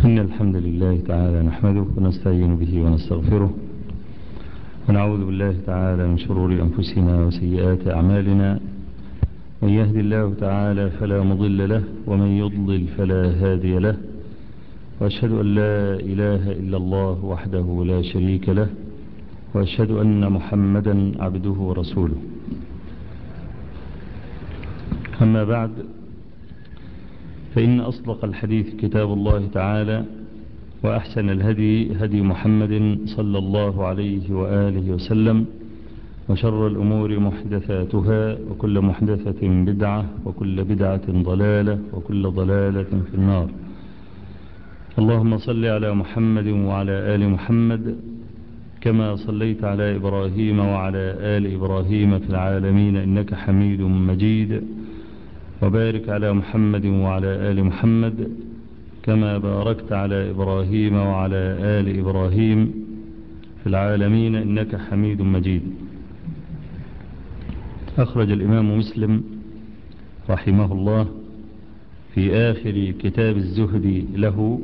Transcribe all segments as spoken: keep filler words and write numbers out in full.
إن الحمد لله تعالى نحمده ونستعين به ونستغفره ونعوذ بالله تعالى من شرور أنفسنا وسيئات أعمالنا. من يهدي الله تعالى فلا مضل له ومن يضلل فلا هادي له، وأشهد أن لا إله إلا الله وحده لا شريك له، وأشهد أن محمدا عبده ورسوله. أما بعد، فإن أصدق الحديث كتاب الله تعالى، وأحسن الهدي هدي محمد صلى الله عليه وآله وسلم، وشر الأمور محدثاتها، وكل محدثة بدعة، وكل بدعة ضلالة، وكل ضلالة في النار. اللهم صل على محمد وعلى آل محمد كما صليت على إبراهيم وعلى آل إبراهيم في العالمين إنك حميد مجيد، وبارك على محمد وعلى آل محمد كما باركت على إبراهيم وعلى آل إبراهيم في العالمين إنك حميد مجيد. أخرج الإمام مسلم رحمه الله في آخر كتاب الزهد له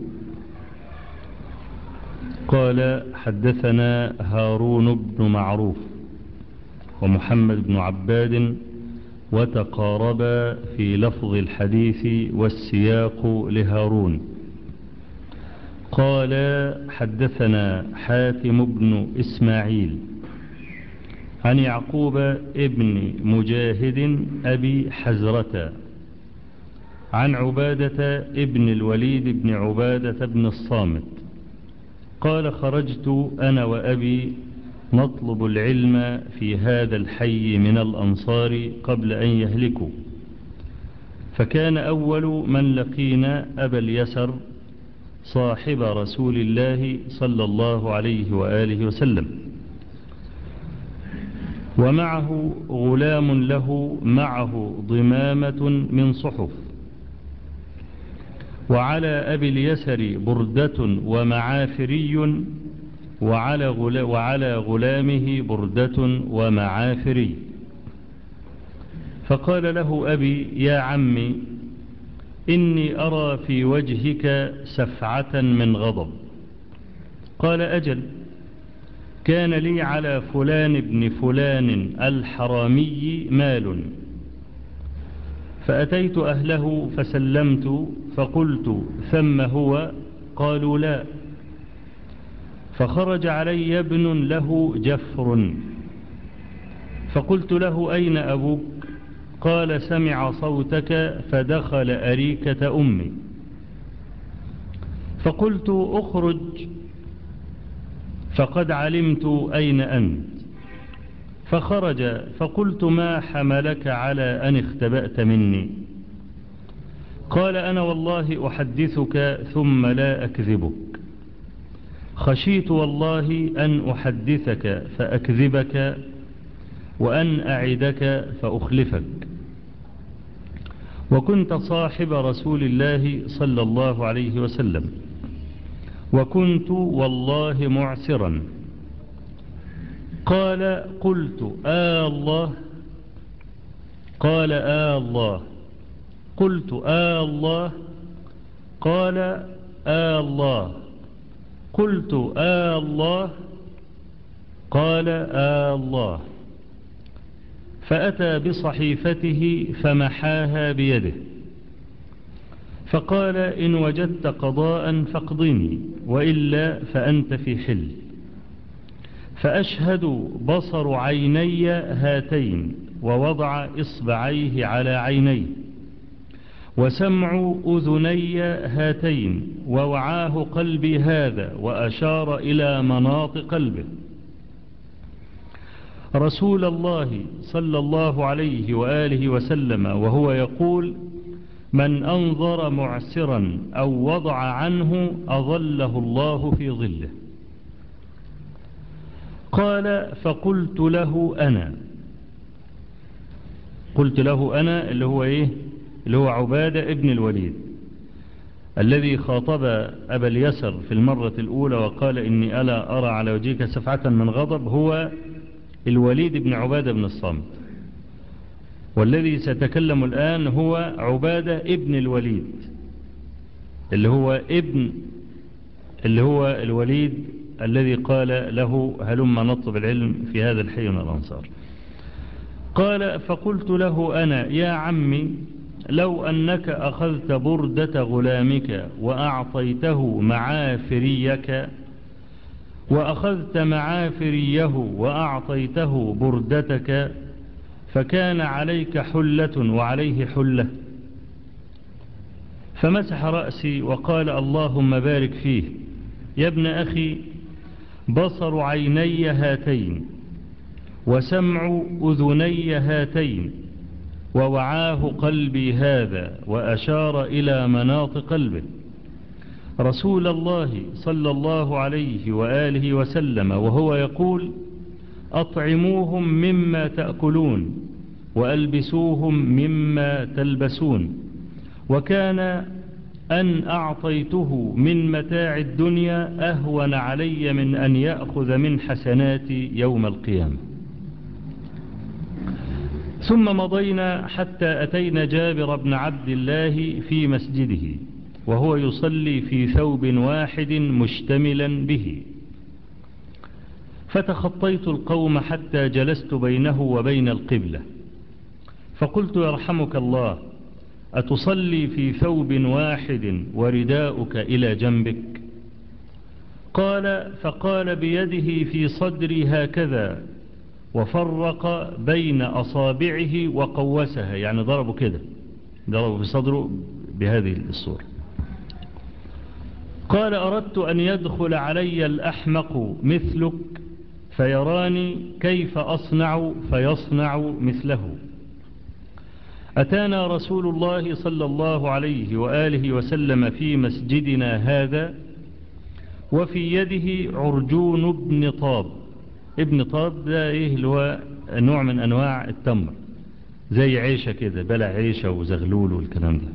قال: حدثنا هارون بن معروف ومحمد بن عباد، وتقاربا في لفظ الحديث والسياق لهارون. قال: حدثنا حاتم بن إسماعيل عن يعقوب ابن مجاهد أبي حزرة عن عبادة ابن الوليد بن عبادة بن الصامت قال: خرجت أنا وأبي نطلب العلم في هذا الحي من الأنصار قبل أن يهلكوا، فكان أول من لقينا أبا اليسر صاحب رسول الله صلى الله عليه وآله وسلم، ومعه غلام له معه ضمامة من صحف، وعلى أبي اليسر بردة ومعافري، وعلى, غلا وعلى غلامه بردة ومعافري. فقال له أبي: يا عمي، إني أرى في وجهك سفعة من غضب. قال: أجل، كان لي على فلان ابن فلان الحرامي مال، فأتيت أهله فسلمت فقلت: ثم هو؟ قالوا: لا. فخرج علي ابن له جفر، فقلت له: أين أبوك؟ قال: سمع صوتك فدخل أريكة أمي. فقلت: أخرج فقد علمت أين أنت. فخرج، فقلت: ما حملك على أن اختبأت مني؟ قال: أنا والله أحدثك ثم لا أكذبك، خشيت والله أن أحدثك فأكذبك، وأن أعدك فأخلفك. وكنت صاحب رسول الله صلى الله عليه وسلم، وكنت والله معسرا. قال: قلت: آه الله؟ قال: آه الله. قلت: آه الله؟ قال: آه الله. قلت: آه الله؟ قال: آه الله. فأتى بصحيفته فمحاها بيده، فقال: إن وجدت قضاء فاقضني، وإلا فأنت في حل. فأشهد بصر عيني هاتين، ووضع إصبعيه على عينيه، وسمع أذني هاتين، ووعاه قلبي هذا، وأشار إلى مناط قلبه. رسول الله صلى الله عليه وآله وسلم وهو يقول: من أنظر معسرا أو وضع عنه أظله الله في ظله. قال: فقلت له أنا. قلت له أنا اللي هو إيه؟ اللي هو عبادة ابن الوليد الذي خاطب أبا اليسر في المرة الأولى وقال: إني ألا أرى على وجهك سفعة من غضب، هو الوليد بن عبادة بن الصامت. والذي سيتكلم الآن هو عبادة ابن الوليد اللي هو ابن اللي هو الوليد الذي قال له هلم نطلب العلم في هذا الحي من الأنصار. قال فقلت له أنا يا عمي لو أنك أخذت بردة غلامك وأعطيته معافريك وأخذت معافريه وأعطيته بردتك فكان عليك حلة وعليه حلة. فمسح رأسي وقال اللهم بارك فيه يا ابن أخي، بصر عيني هاتين وسمع أذني هاتين ووعاه قلبي هذا، وأشار إلى مناط قلبه، رسول الله صلى الله عليه وآله وسلم وهو يقول أطعموهم مما تأكلون وألبسوهم مما تلبسون، وكان أن أعطيته من متاع الدنيا أهون علي من أن يأخذ من حسناتي يوم القيامة. ثم مضينا حتى أتينا جابر بن عبد الله في مسجده وهو يصلي في ثوب واحد مشتملا به، فتخطيت القوم حتى جلست بينه وبين القبلة، فقلت يرحمك الله أتصلي في ثوب واحد ورداؤك إلى جنبك؟ قال فقال بيده في صدري هكذا وفرق بين أصابعه وقوسها، يعني ضربه كده، ضربه في صدره بهذه الصورة. قال أردت أن يدخل علي الأحمق مثلك فيراني كيف أصنع فيصنع مثله. أتانا رسول الله صلى الله عليه وآله وسلم في مسجدنا هذا وفي يده عرجون ابن طاب. ابن طاب ده إيه اللي هو نوع من أنواع التمر، زي عيشة كده، بلع عيشة وزغلول والكلام ده.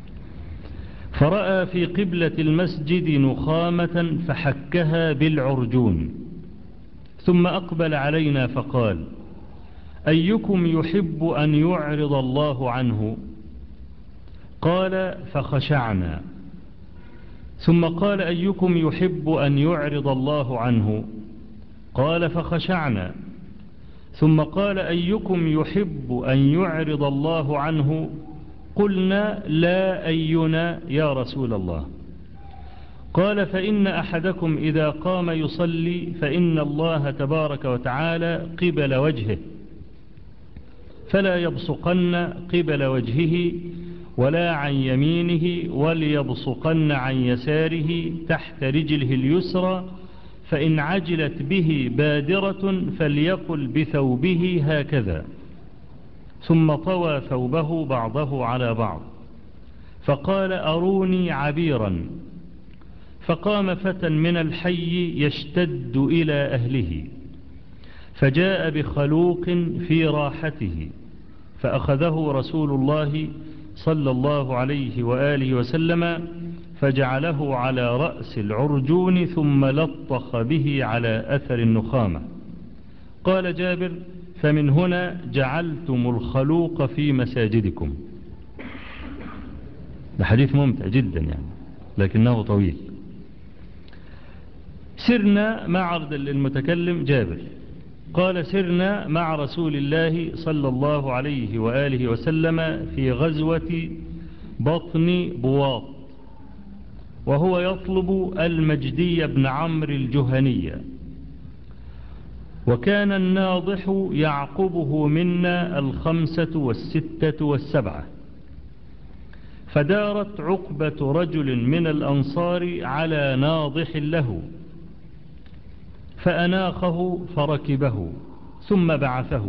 فرأى في قبلة المسجد نخامة فحكها بالعرجون، ثم أقبل علينا فقال أيكم يحب أن يعرض الله عنه؟ قال فخشعنا. ثم قال أيكم يحب أن يعرض الله عنه؟ قال فخشعنا. ثم قال أيكم يحب أن يعرض الله عنه؟ قلنا لا أينا يا رسول الله. قال فإن أحدكم إذا قام يصلي فإن الله تبارك وتعالى قبل وجهه، فلا يبصقن قبل وجهه ولا عن يمينه، وليبصقن عن يساره تحت رجله اليسرى، فإن عجلت به بادرة فليقل بثوبه هكذا، ثم طوى ثوبه بعضه على بعض فقال أروني عبيرا. فقام فتى من الحي يشتد إلى أهله، فجاء بخلوق في راحته، فأخذه رسول الله صلى الله عليه وآله وسلم فجعله على رأس العرجون ثم لطخ به على أثر النخامة. قال جابر فمن هنا جعلتم الخلوق في مساجدكم. ده حديث ممتع جدا يعني، لكنه طويل. سرنا مع المتكلم جابر قال سرنا مع رسول الله صلى الله عليه وآله وسلم في غزوة بطن بواط، وهو يطلب المجدي بن عمرو الجهنية، وكان الناضح يعقبه منا الخمسة والستة والسبعة، فدارت عقبة رجل من الأنصار على ناضح له، فأناخه فركبه ثم بعثه،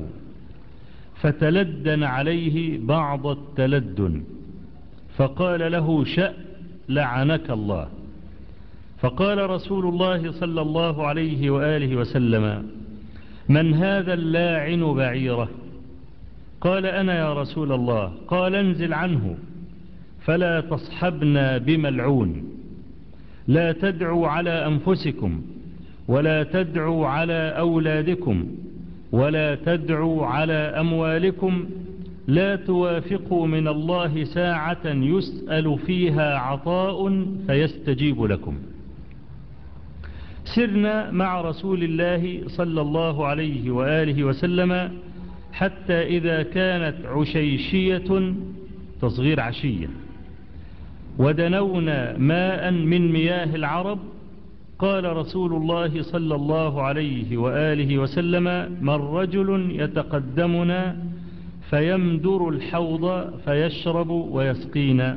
فتلدن عليه بعض التلدن، فقال له شأ لعنك الله. فقال رسول الله صلى الله عليه وآله وسلم من هذا اللاعن بعيره؟ قال أنا يا رسول الله. قال انزل عنه فلا تصحبنا بملعون، لا تدعوا على أنفسكم ولا تدعوا على أولادكم ولا تدعوا على أموالكم، لا توافقوا من الله ساعة يسأل فيها عطاء فيستجيب لكم. سرنا مع رسول الله صلى الله عليه وآله وسلم حتى إذا كانت عشيشية تصغير عشية ودنونا ماء من مياه العرب قال رسول الله صلى الله عليه وآله وسلم من رجل يتقدمنا فيمدر الحوض فيشرب ويسقينا.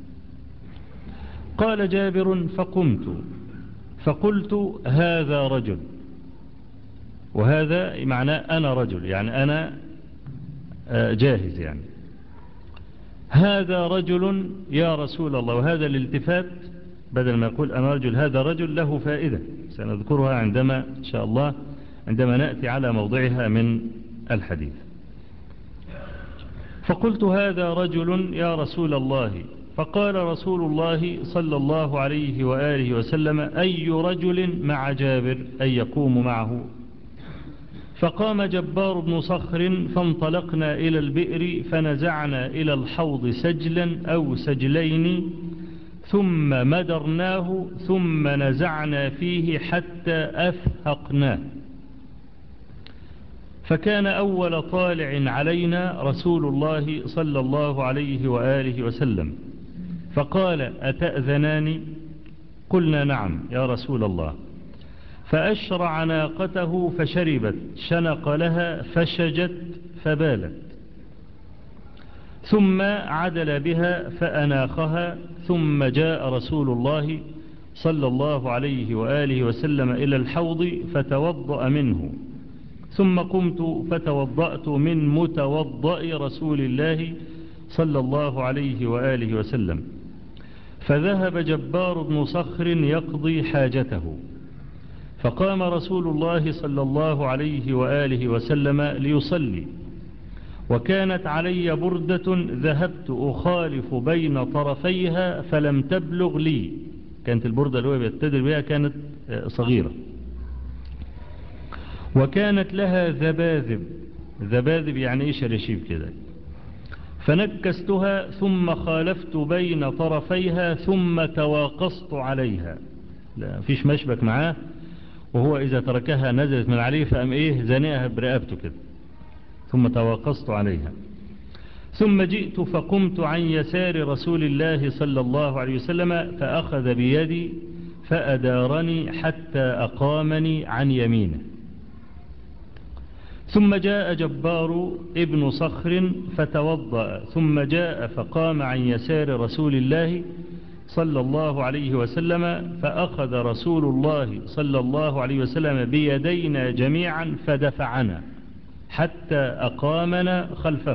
قال جابر فقمت فقلت هذا رجل، وهذا معناه أنا رجل، يعني أنا جاهز، يعني هذا رجل يا رسول الله. وهذا الالتفات بدل ما يقول أنا رجل هذا رجل له فائدة سنذكرها عندما إن شاء الله عندما نأتي على موضعها من الحديث. فقلت هذا رجل يا رسول الله. فقال رسول الله صلى الله عليه وآله وسلم أي رجل مع جابر أي يقوم معه؟ فقام جبار بن صخر فانطلقنا إلى البئر فنزعنا إلى الحوض سجلا أو سجلين ثم مدرناه ثم نزعنا فيه حتى أفهقناه. فكان أول طالع علينا رسول الله صلى الله عليه وآله وسلم فقال أتأذنان؟ قلنا نعم يا رسول الله. فأشرع ناقته فشربت، شنق لها فشجت فبالت، ثم عدل بها فأناخها، ثم جاء رسول الله صلى الله عليه وآله وسلم إلى الحوض فتوضأ منه، ثم قمت فتوضأت من متوضأ رسول الله صلى الله عليه وآله وسلم. فذهب جبار بن صخر يقضي حاجته، فقام رسول الله صلى الله عليه وآله وسلم ليصلي، وكانت علي بردة ذهبت أخالف بين طرفيها فلم تبلغ لي. كانت البردة اللي هو بيتدر بها كانت صغيرة، وكانت لها ذباذب، ذباذب يعني إيش رشيب كده. فنكستها ثم خالفت بين طرفيها ثم تواقصت عليها، لا فيش مشبك معاه، وهو إذا تركها نزلت من عليه فأم إيه زنقها برقبته كده، ثم تواقصت عليها. ثم جئت فقمت عن يسار رسول الله صلى الله عليه وسلم فأخذ بيدي فأدارني حتى أقامني عن يمينه. ثم جاء جبار ابن صخر فتوضأ، ثم جاء فقام عن يسار رسول الله صلى الله عليه وسلم فأخذ رسول الله صلى الله عليه وسلم بيدينا جميعا فدفعنا حتى أقامنا خلفه.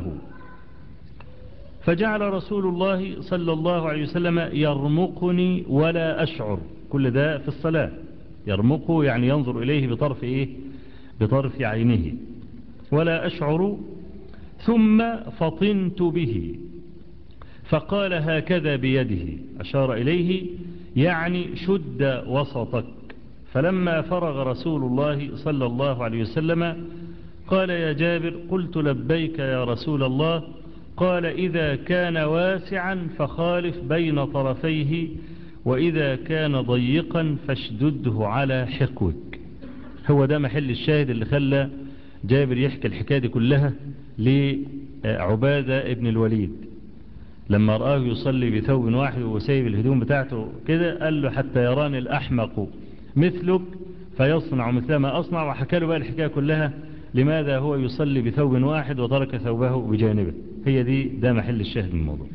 فجعل رسول الله صلى الله عليه وسلم يرمقني ولا أشعر، كل ده في الصلاة، يرمقه يعني ينظر إليه بطرف إيه؟ بطرف عينه، ولا أشعر. ثم فطنت به فقال هكذا بيده، أشار إليه يعني شد وسطك. فلما فرغ رسول الله صلى الله عليه وسلم قال يا جابر قلت لبيك يا رسول الله. قال إذا كان واسعا فخالف بين طرفيه، وإذا كان ضيقا فاشدده على حقوك. هو ده محل الشاهد اللي خلى جابر يحكي الحكاية دي كلها لعبادة ابن الوليد لما رآه يصلي بثوب واحد وسايب الهدوم بتاعته كده، قال له حتى يراني الأحمق مثلك فيصنع مثل ما أصنع، وحكى له بقى الحكاية كلها لماذا هو يصلي بثوب واحد وترك ثوبه بجانبه. هي دي ده محل الشاهد من الموضوع.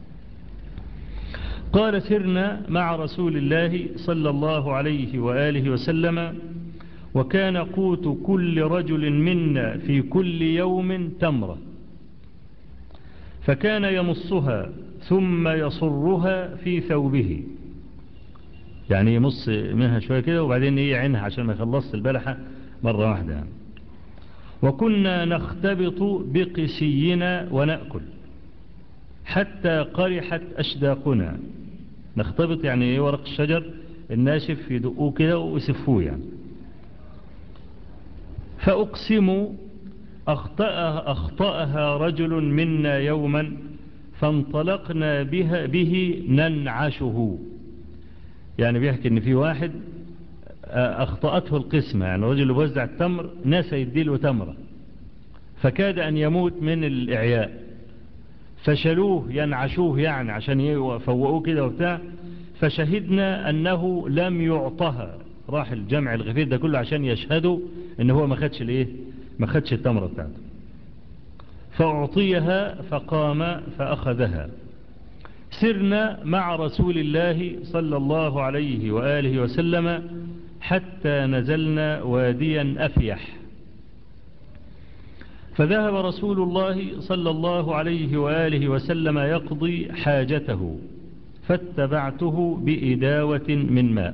قال سرنا مع رسول الله صلى الله عليه وآله وسلم وكان قوت كل رجل منا في كل يوم تمرة، فكان يمصها ثم يصرها في ثوبه، يعني يمص منها شوية كده وبعدين يعينها عشان ما يخلص البلحة مرة واحدة يعني. وكنا نختبط بقسينا ونأكل حتى قرحت أشداقنا. نختبط يعني ورق الشجر الناشف يدقوه كده ويسفوه يعني. فأقسم أخطأها, أخطأها رجل منا يوما فانطلقنا بها به ننعشه، يعني بيحكي ان في واحد أخطأته القسمة، يعني الرجل اللي بوزع التمر نسى يديله تمرة، فكاد أن يموت من الإعياء، فشلوه ينعشوه يعني عشان يفوقوه كده وبتاع، فشهدنا أنه لم يعطها. راح الجمع الغفير ده كله عشان يشهدوا إن هو ما خدش الإيه، ما خدش التمرة بتاعته، فأعطيها فقام فأخذها. سرنا مع رسول الله صلى الله عليه وآله وسلم حتى نزلنا واديا أفيح، فذهب رسول الله صلى الله عليه وآله وسلم يقضي حاجته، فاتبعته بإداوة من ماء،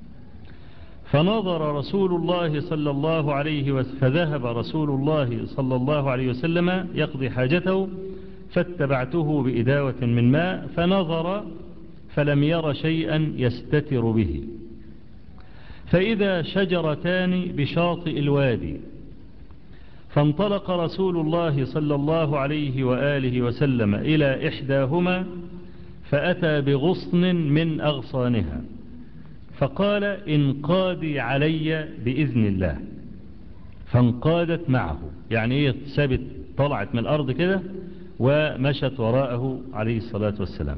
فنظر رسول الله صلى الله عليه وسلم فذهب رسول الله صلى الله عليه وسلم يقضي حاجته، فاتبعته بإداوة من ماء، فنظر فلم ير شيئا يستتر به، فإذا شجرتان بشاطئ الوادي، فانطلق رسول الله صلى الله عليه وآله وسلم إلى إحداهما، فأتى بغصن من أغصانها، فقال انقادي علي بإذن الله، فانقادت معه، يعني ايه، ثابت طلعت من الأرض كده ومشت وراءه عليه الصلاة والسلام.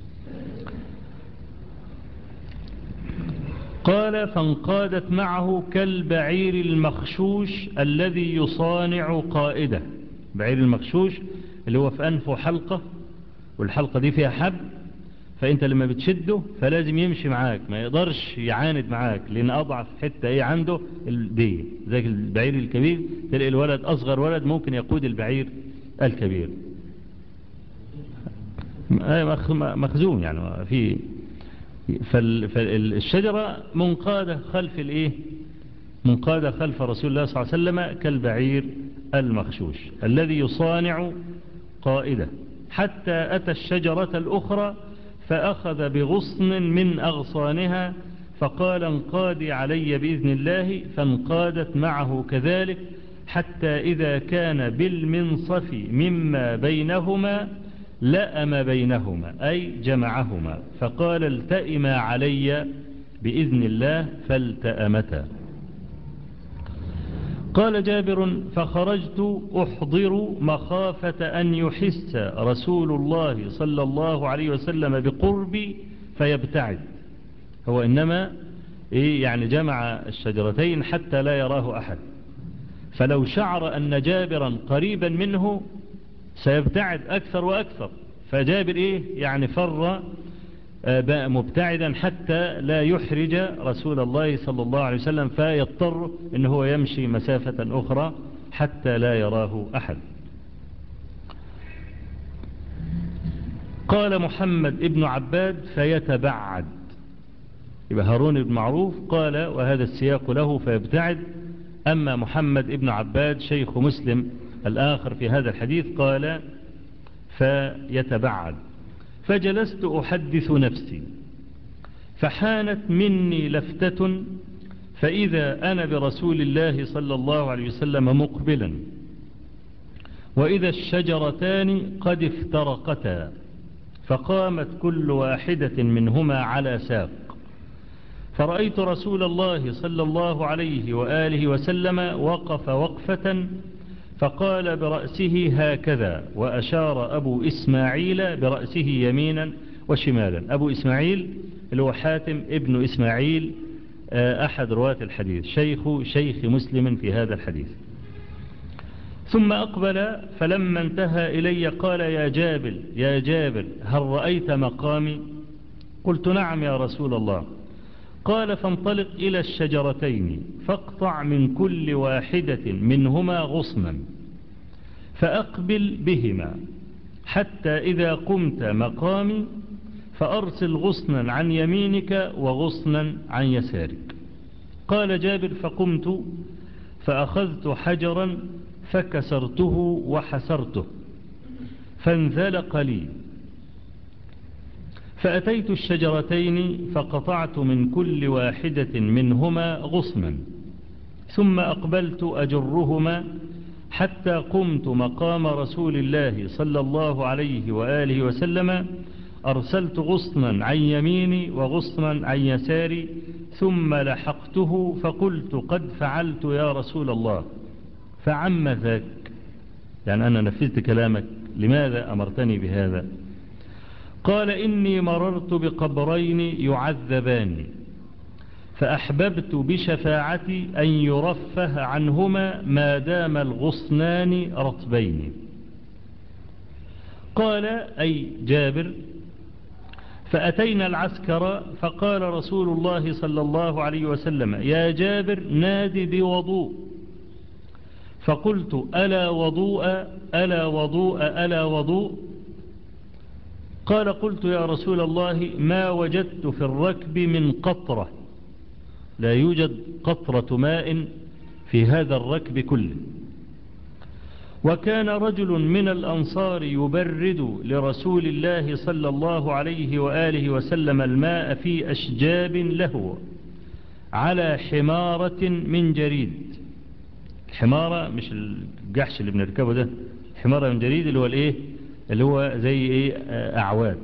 قال فانقادت معه كالبعير المخشوش الذي يصانع قائده. بعير المخشوش اللي هو في أنفه حلقة، والحلقة دي فيها حبل، فأنت لما بتشده فلازم يمشي معاك، ما يقدرش يعاند معاك، لأن أضعف حتة ايه عنده دي، زي البعير الكبير تلاقي الولد أصغر ولد ممكن يقود البعير الكبير، مخزون يعني في. فالشجرة منقادة خلف الايه، منقادة خلف رسول الله صلى الله عليه وسلم كالبعير المخشوش الذي يصانع قائدة، حتى أتى الشجرة الأخرى فأخذ بغصن من أغصانها، فقال انقادي علي بإذن الله، فانقادت معه كذلك، حتى إذا كان بالمنصف مما بينهما لأم بينهما، أي جمعهما، فقال التئما علي بإذن الله، فالتأمتا. قال جابر فخرجت أحضر مخافة أن يحس رسول الله صلى الله عليه وسلم بقربي فيبتعد، هو إنما إيه يعني جمع الشجرتين حتى لا يراه أحد، فلو شعر أن جابرا قريبا منه سيبتعد أكثر وأكثر، فجابر إيه يعني فر مبتعدا حتى لا يحرج رسول الله صلى الله عليه وسلم، فيضطر إن هو يمشي مسافة أخرى حتى لا يراه أحد. قال محمد ابن عباد فيتبعد، يبقى هارون بن معروف قال وهذا السياق له فيبتعد، أما محمد ابن عباد شيخ مسلم الآخر في هذا الحديث قال فيتبعد. فجلست أحدث نفسي، فحانت مني لفتة، فإذا أنا برسول الله صلى الله عليه وسلم مقبلا، وإذا الشجرتان قد افترقتا، فقامت كل واحدة منهما على ساق، فرأيت رسول الله صلى الله عليه وآله وسلم وقف وقفة، فقال برأسه هكذا، وأشار أبو إسماعيل برأسه يمينا وشمالا. أبو إسماعيل اللي هو حاتم ابن إسماعيل أحد رواة الحديث، شيخ شيخ مسلم في هذا الحديث. ثم أقبل فلما انتهى إلي قال يا جابر يا جابر هل رأيت مقامي؟ قلت نعم يا رسول الله. قال فانطلق إلى الشجرتين فاقطع من كل واحدة منهما غصنا، فأقبل بهما حتى إذا قمت مقامي فأرسل غصنا عن يمينك وغصنا عن يسارك. قال جابر فقمت فأخذت حجرا فكسرته وحسرته فانزلق لي، فأتيت الشجرتين فقطعت من كل واحدة منهما غصنا، ثم أقبلت أجرهما حتى قمت مقام رسول الله صلى الله عليه وآله وسلم، أرسلت غصنا عن يميني وغصنا عن يساري ثم لحقته فقلت قد فعلت يا رسول الله، فعم ذاك؟ يعني أنا نفذت كلامك، لماذا أمرتني بهذا؟ قال إني مررت بقبرين يعذبان فأحببت بشفاعتي أن يرفه عنهما ما دام الغصنان رطبين. قال أي جابر: فأتينا العسكر فقال رسول الله صلى الله عليه وسلم: يا جابر نادي بوضوء. فقلت: ألا وضوء ألا وضوء ألا وضوء؟ قال: قلت يا رسول الله ما وجدت في الركب من قطرة، لا يوجد قطرة ماء في هذا الركب كله. وكان رجل من الأنصار يبرد لرسول الله صلى الله عليه وآله وسلم الماء في أشجاب له على حمارة من جريد. الحمارة مش الجحش اللي بنركبه ده، الحمارة من جريد اللي هو الايه، اللي هو زي ايه، أعواد.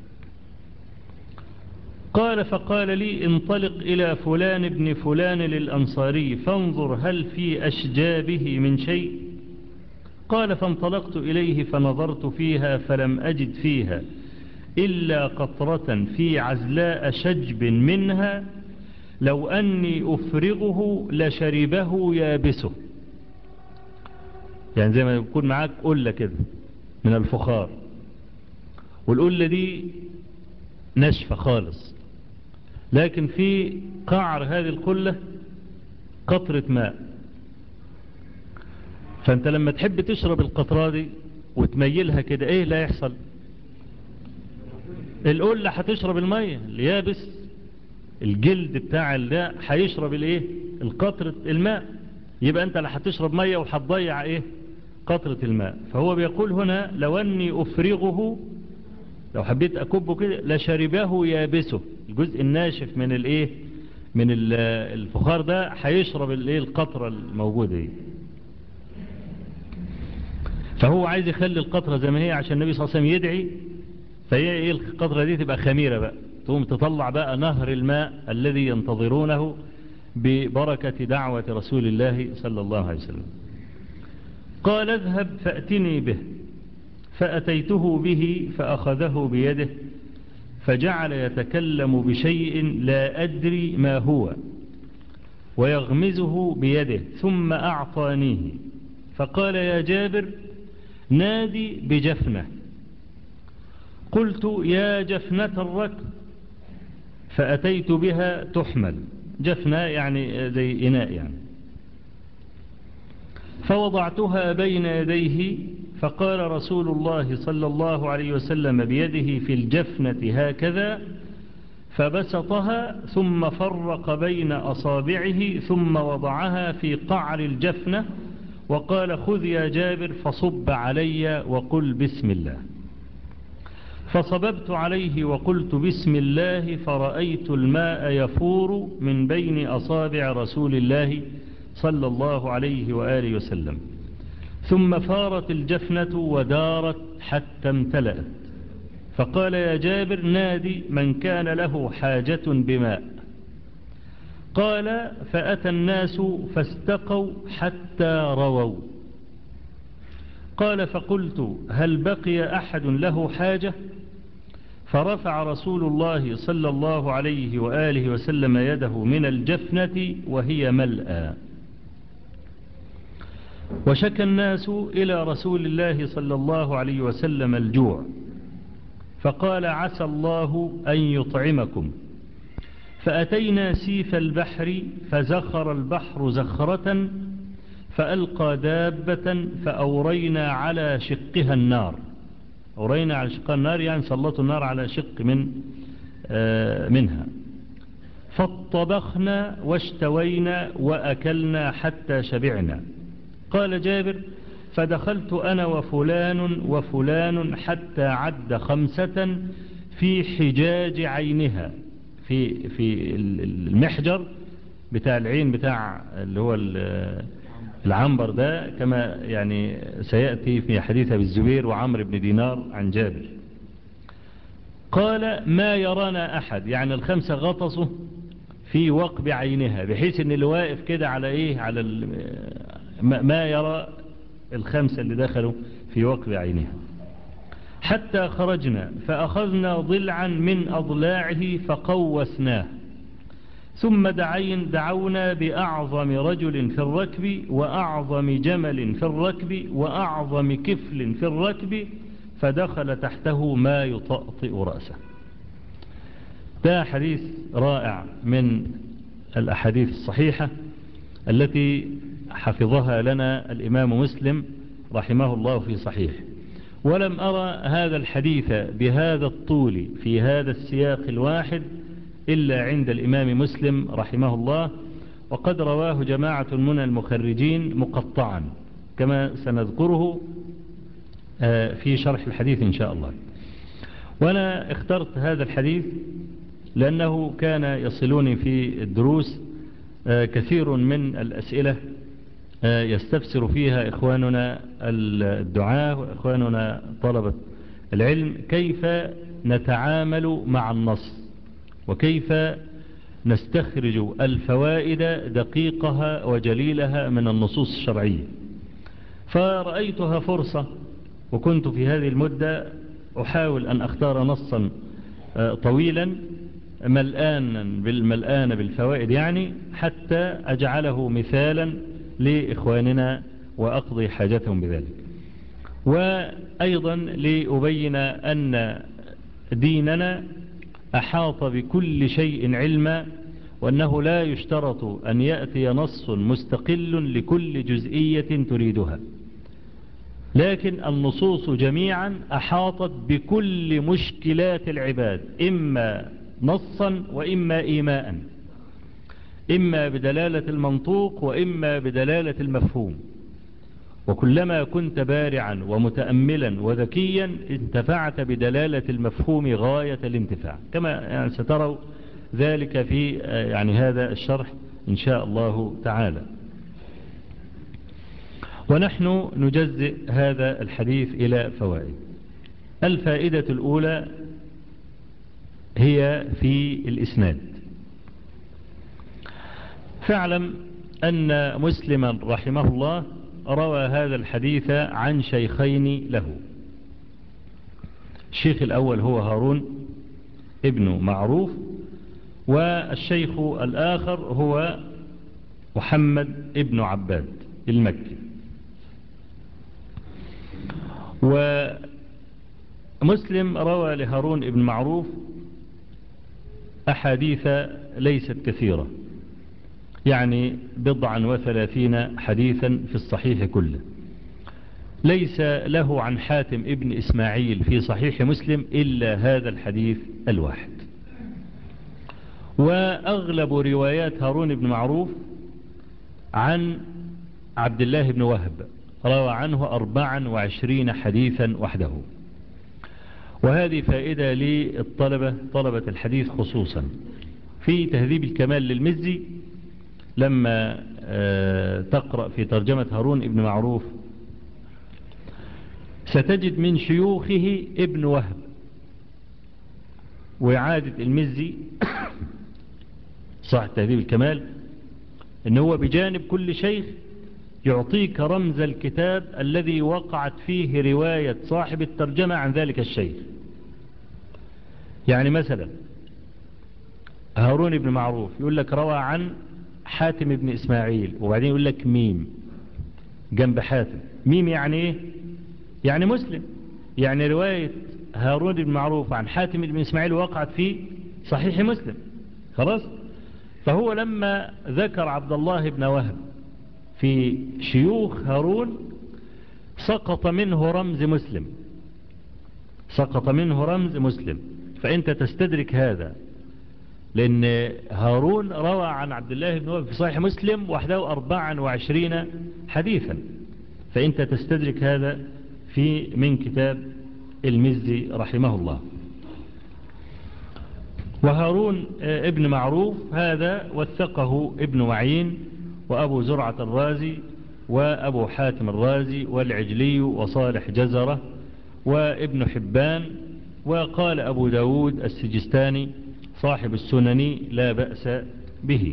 قال: فقال لي: انطلق إلى فلان ابن فلان للأنصاري فانظر هل في أشجابه من شيء. قال: فانطلقت إليه فنظرت فيها فلم أجد فيها إلا قطرة في عزلاء شجب منها لو أني أفرغه لشربه يابسه. يعني زي ما يكون معاك قلة كده من الفخار، والقلة دي ناشفة خالص، لكن في قعر هذه القلة قطرة ماء. فانت لما تحب تشرب القطرة دي وتميلها كده، ايه لا يحصل؟ القلة هتشرب المية اليابس، الجلد بتاع ده هيشرب الايه، القطرة الماء. يبقى انت لا هتشرب مية وهتضيع ايه، قطرة الماء. فهو بيقول هنا: لو اني افرغه، لو حبيت اكبه كده لشربه يابسه، الجزء الناشف من الايه، من الفخار ده هيشرب الايه، القطرة الموجودة دي. فهو عايز يخلي القطرة زي ما هي عشان النبي صلى الله عليه وسلم يدعي، فهي ايه، القطرة دي تبقى خميرة بقى، تقوم تطلع بقى نهر الماء الذي ينتظرونه ببركة دعوة رسول الله صلى الله عليه وسلم. قال: اذهب فأتني به. فأتيته به فأخذه بيده فجعل يتكلم بشيء لا أدري ما هو ويغمزه بيده، ثم أعطانيه فقال: يا جابر نادي بجفنة. قلت: يا جفنة الركب. فأتيت بها تحمل، جفنة يعني زي إناء يعني. فوضعتها بين يديه فقال رسول الله صلى الله عليه وسلم بيده في الجفنة هكذا، فبسطها ثم فرق بين أصابعه ثم وضعها في قعر الجفنة وقال: خذ يا جابر فصب علي وقل بسم الله. فصببت عليه وقلت بسم الله، فرأيت الماء يفور من بين أصابع رسول الله صلى الله عليه وآله وسلم، ثم فارت الجفنة ودارت حتى امتلأت. فقال: يا جابر نادي من كان له حاجة بماء. قال: فأتى الناس فاستقوا حتى رووا. قال: فقلت: هل بقي أحد له حاجة؟ فرفع رسول الله صلى الله عليه وآله وسلم يده من الجفنة وهي ملأى. وشكى الناس إلى رسول الله صلى الله عليه وسلم الجوع، فقال: عسى الله أن يطعمكم. فأتينا سيف البحر فزخر البحر زخرة فألقى دابة فأورينا على شقها النار. أورينا على شقها النار يعني سلطوا النار على شق من آه منها. فاطبخنا واشتوينا وأكلنا حتى شبعنا. قال جابر: فدخلت أنا وفلان وفلان حتى عد خمسة في حجاج عينها، في في المحجر بتاع العين بتاع اللي هو العنبر ده، كما يعني سيأتي في حديث أبي الزبير وعمر بن دينار عن جابر. قال: ما يرانا أحد، يعني الخمسة غطسوا في وقب عينها، بحيث ان اللي واقف كده على ايه، على ما يرى الخمسة اللي دخلوا في وقب عينها. حتى خرجنا فأخذنا ضلعا من أضلاعه فقوسناه، ثم دعين دعونا بأعظم رجل في الركب وأعظم جمل في الركب وأعظم كفل في الركب، فدخل تحته ما يطأطئ رأسه. ده حديث رائع من الأحاديث الصحيحة التي حفظها لنا الإمام مسلم رحمه الله في صحيح. ولم أرى هذا الحديث بهذا الطول في هذا السياق الواحد إلا عند الإمام مسلم رحمه الله، وقد رواه جماعة من المخرجين مقطعا كما سنذكره في شرح الحديث إن شاء الله. وأنا اخترت هذا الحديث لأنه كان يصلوني في الدروس كثير من الأسئلة يستفسر فيها إخواننا الدعاة وإخواننا طلبة العلم كيف نتعامل مع النص، وكيف نستخرج الفوائد دقيقها وجليلها من النصوص الشرعية. فرأيتها فرصة، وكنت في هذه المدة أحاول أن أختار نصا طويلا ملآنا بالملآن بالفوائد، يعني حتى أجعله مثالا لإخواننا وأقضي حاجتهم بذلك. وأيضا لأبين أن ديننا أحاط بكل شيء علما، وأنه لا يشترط أن يأتي نص مستقل لكل جزئية تريدها، لكن النصوص جميعا أحاطت بكل مشكلات العباد، إما نصا وإما إيماء، إما بدلالة المنطوق وإما بدلالة المفهوم. وكلما كنت بارعا ومتأملا وذكيا انتفعت بدلالة المفهوم غاية الانتفاع، كما يعني ستروا ذلك في يعني هذا الشرح إن شاء الله تعالى. ونحن نجزئ هذا الحديث إلى فوائد. الفائدة الأولى هي في الإسناد. فاعلم أن مسلما رحمه الله روى هذا الحديث عن شيخين له. الشيخ الأول هو هارون ابن معروف، والشيخ الآخر هو محمد ابن عباد المكي. ومسلم روى لهارون ابن معروف أحاديث ليست كثيرة، يعني بضعا وثلاثين حديثا في الصحيح كله. ليس له عن حاتم ابن إسماعيل في صحيح مسلم إلا هذا الحديث الواحد. وأغلب روايات هارون بن معروف عن عبد الله بن وهب، روى عنه أربعا وعشرين حديثا وحده. وهذه فائدة للطلبة طلبة الحديث خصوصا. في تهذيب الكمال للمزي لما تقرأ في ترجمة هارون ابن معروف ستجد من شيوخه ابن وهب. وإعادة المزي صح تهذيب الكمال إن هو بجانب كل شيخ يعطيك رمز الكتاب الذي وقعت فيه رواية صاحب الترجمة عن ذلك الشيخ. يعني مثلا هارون بن معروف يقول لك روى عن حاتم بن إسماعيل، وبعدين يقول لك ميم جنب حاتم. ميم يعني ايه؟ يعني مسلم، يعني رواية هارون بن معروف عن حاتم بن إسماعيل وقعت في صحيح مسلم. خلاص. فهو لما ذكر عبد الله بن وهب في شيوخ هارون سقط منه رمز مسلم، سقط منه رمز مسلم. فأنت تستدرك هذا، لأن هارون روى عن عبد الله بن وهب في صحيح مسلم وحده أربعا وعشرين حديثا، فأنت تستدرك هذا في من كتاب المزي رحمه الله. وهارون ابن معروف هذا وثقه ابن معين وأبو زرعة الرازي وأبو حاتم الرازي والعجلي وصالح جزرة وابن حبان. وقال أبو داود السجستاني صاحب السنن لا بأس به.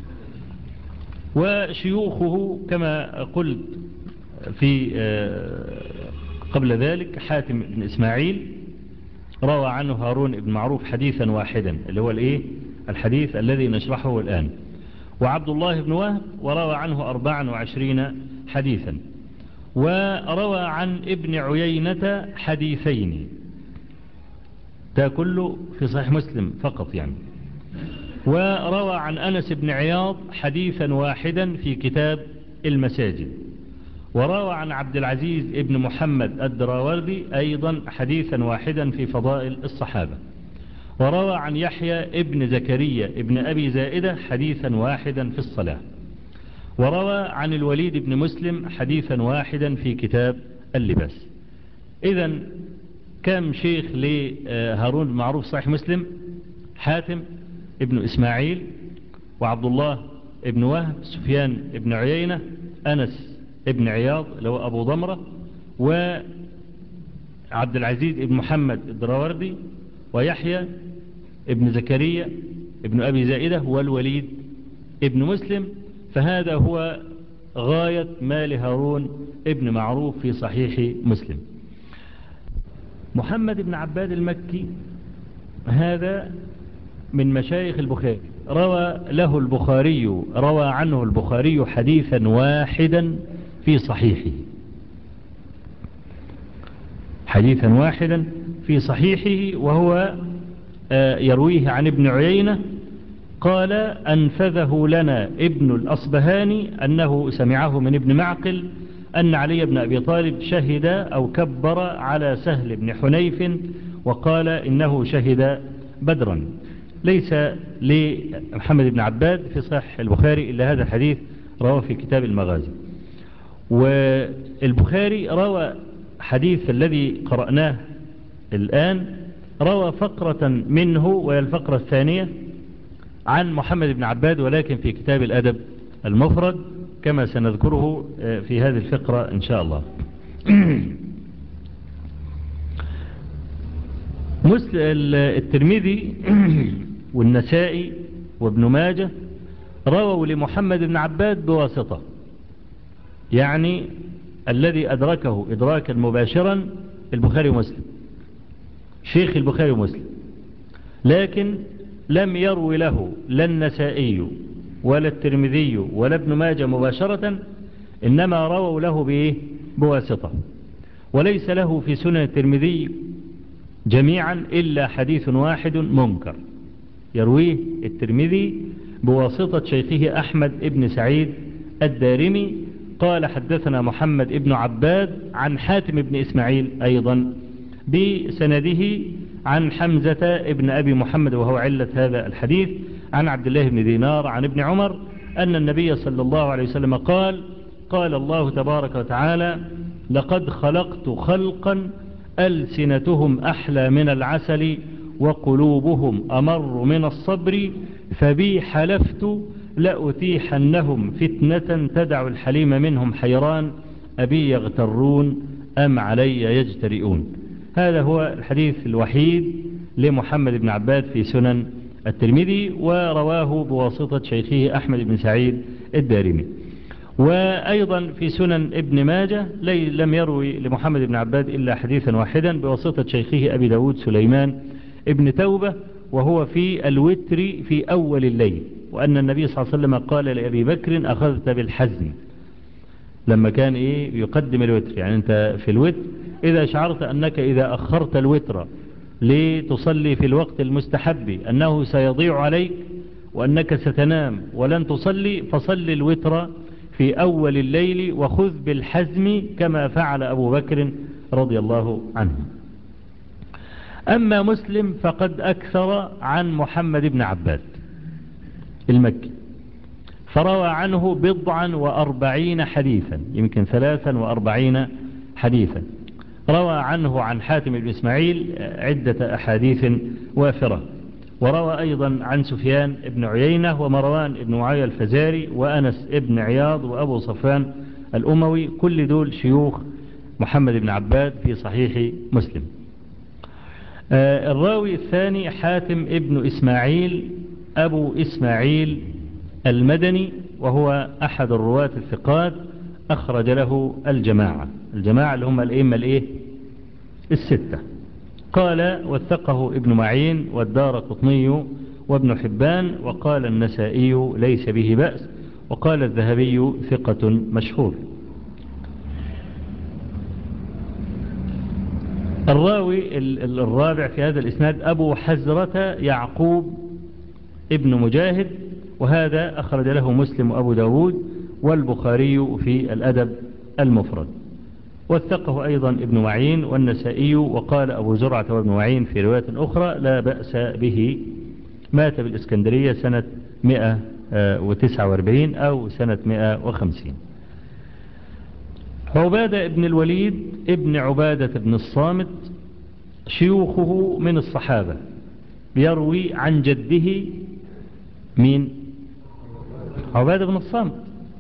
وشيوخه كما قلت في قبل ذلك حاتم بن إسماعيل روى عنه هارون بن معروف حديثا واحدا اللي هو الايه الحديث الذي نشرحه الآن، وعبد الله بن وهب وروى عنه أربعا وعشرين حديثا، وروى عن ابن عيينة حديثين، ده كله في صحيح مسلم فقط يعني. وروى عن أنس بن عياض حديثا واحدا في كتاب المساجد، وروى عن عبد العزيز ابن محمد الدراوردي أيضا حديثا واحدا في فضائل الصحابة، وروى عن يحيى ابن زكريا ابن أبي زائدة حديثا واحدا في الصلاة، وروى عن الوليد بن مسلم حديثا واحدا في كتاب اللباس. إذن كم شيخ لهارون بن معروف صحيح مسلم؟ حاتم ابن إسماعيل، وعبد الله ابن وهب، سفيان ابن عيينة، أنس ابن عياض اللي هو أبو ضمرة، وعبد العزيز ابن محمد الدراوردي، ويحيى ابن زكريا ابن أبي زائدة، والوليد ابن مسلم. فهذا هو غاية ما لهارون ابن معروف في صحيح مسلم. محمد بن عباد المكي هذا من مشايخ البخاري، روى له البخاري روى عنه البخاري حديثا واحدا في صحيحه، حديثا واحدا في صحيحه، وهو يرويه عن ابن عيينة قال أنفذه لنا ابن الأصبهاني أنه سمعه من ابن معقل أن علي بن أبي طالب شهد أو كبر على سهل بن حنيف وقال إنه شهد بدرا. ليس لمحمد بن عباد في صحيح البخاري إلا هذا الحديث رواه في كتاب المغازي. والبخاري روى حديث الذي قرأناه الآن، روى فقرة منه وهي الفقرة الثانية عن محمد بن عباد، ولكن في كتاب الأدب المفرد كما سنذكره في هذه الفقرة إن شاء الله. الترمذي والنسائي وابن ماجه رووا لمحمد بن عباد بواسطة، يعني الذي أدركه إدراكا مباشرا البخاري ومسلم، شيخ البخاري ومسلم، لكن لم يروي له لا النسائي ولا الترمذي ولا ابن ماجه مباشرة، إنما رووا له بإيه؟ بواسطة. وليس له في سنن الترمذي جميعا إلا حديث واحد منكر يرويه الترمذي بواسطة شيخه أحمد ابن سعيد الدارمي قال حدثنا محمد ابن عباد عن حاتم ابن إسماعيل أيضا بسنده عن حمزة ابن أبي محمد، وهو علة هذا الحديث، عن عبد الله بن دينار عن ابن عمر أن النبي صلى الله عليه وسلم قال قال الله تبارك وتعالى لقد خلقت خلقا ألسنتهم أحلى من العسل وقلوبهم أمر من الصبر فبي حلفت لأتيحنهم فتنة تدع الحليم منهم حيران أبي يغترون أم علي يجترئون. هذا هو الحديث الوحيد لمحمد بن عباد في سنن الترمذي، ورواه بواسطة شيخه أحمد بن سعيد الدارمي. وأيضا في سنن ابن ماجه لم يروي لمحمد بن عباد إلا حديثا واحدا بواسطة شيخه أبي داود سليمان ابن توبة، وهو في الوتر في أول الليل، وأن النبي صلى الله عليه وسلم قال لأبي بكر أخذت بالحزم، لما كان إيه يقدم الوتر، يعني أنت في الوتر إذا شعرت أنك إذا أخرت الوتر لتصلي في الوقت المستحب أنه سيضيع عليك وأنك ستنام ولن تصلي، فصل الوتر في أول الليل وخذ بالحزم كما فعل أبو بكر رضي الله عنه. أما مسلم فقد أكثر عن محمد بن عباد المكي، فروى عنه بضعا وأربعين حديثا، يمكن ثلاثا وأربعين حديثا. روى عنه عن حاتم بن إسماعيل عدة أحاديث وافرة، وروى أيضا عن سفيان بن عيينة ومروان بن معاوية الفزاري وأنس بن عياض وأبو صفوان الأموي، كل دول شيوخ محمد بن عباد في صحيح مسلم. الراوي الثاني حاتم ابن إسماعيل أبو إسماعيل المدني، وهو أحد الرواة الثقات، أخرج له الجماعة الجماعة اللي هم الأئمة الإيه الستة. قال وثقه ابن معين والدارقطني وابن حبان، وقال النسائي ليس به بأس، وقال الذهبي ثقة مشهور. الراوي الرابع في هذا الإسناد أبو حزرة يعقوب ابن مجاهد، وهذا أخرج له مسلم وأبو داود والبخاري في الأدب المفرد. وثقه أيضا ابن معين والنسائي، وقال أبو زرعة وابن معين في رواية أخرى لا بأس به. مات بالإسكندرية سنة مئة وتسعة وأربعين أو سنة مئة وخمسين. عبادة ابن الوليد ابن عبادة بن الصامت شيوخه من الصحابة، يروي عن جده مين؟ عبادة بن الصامت.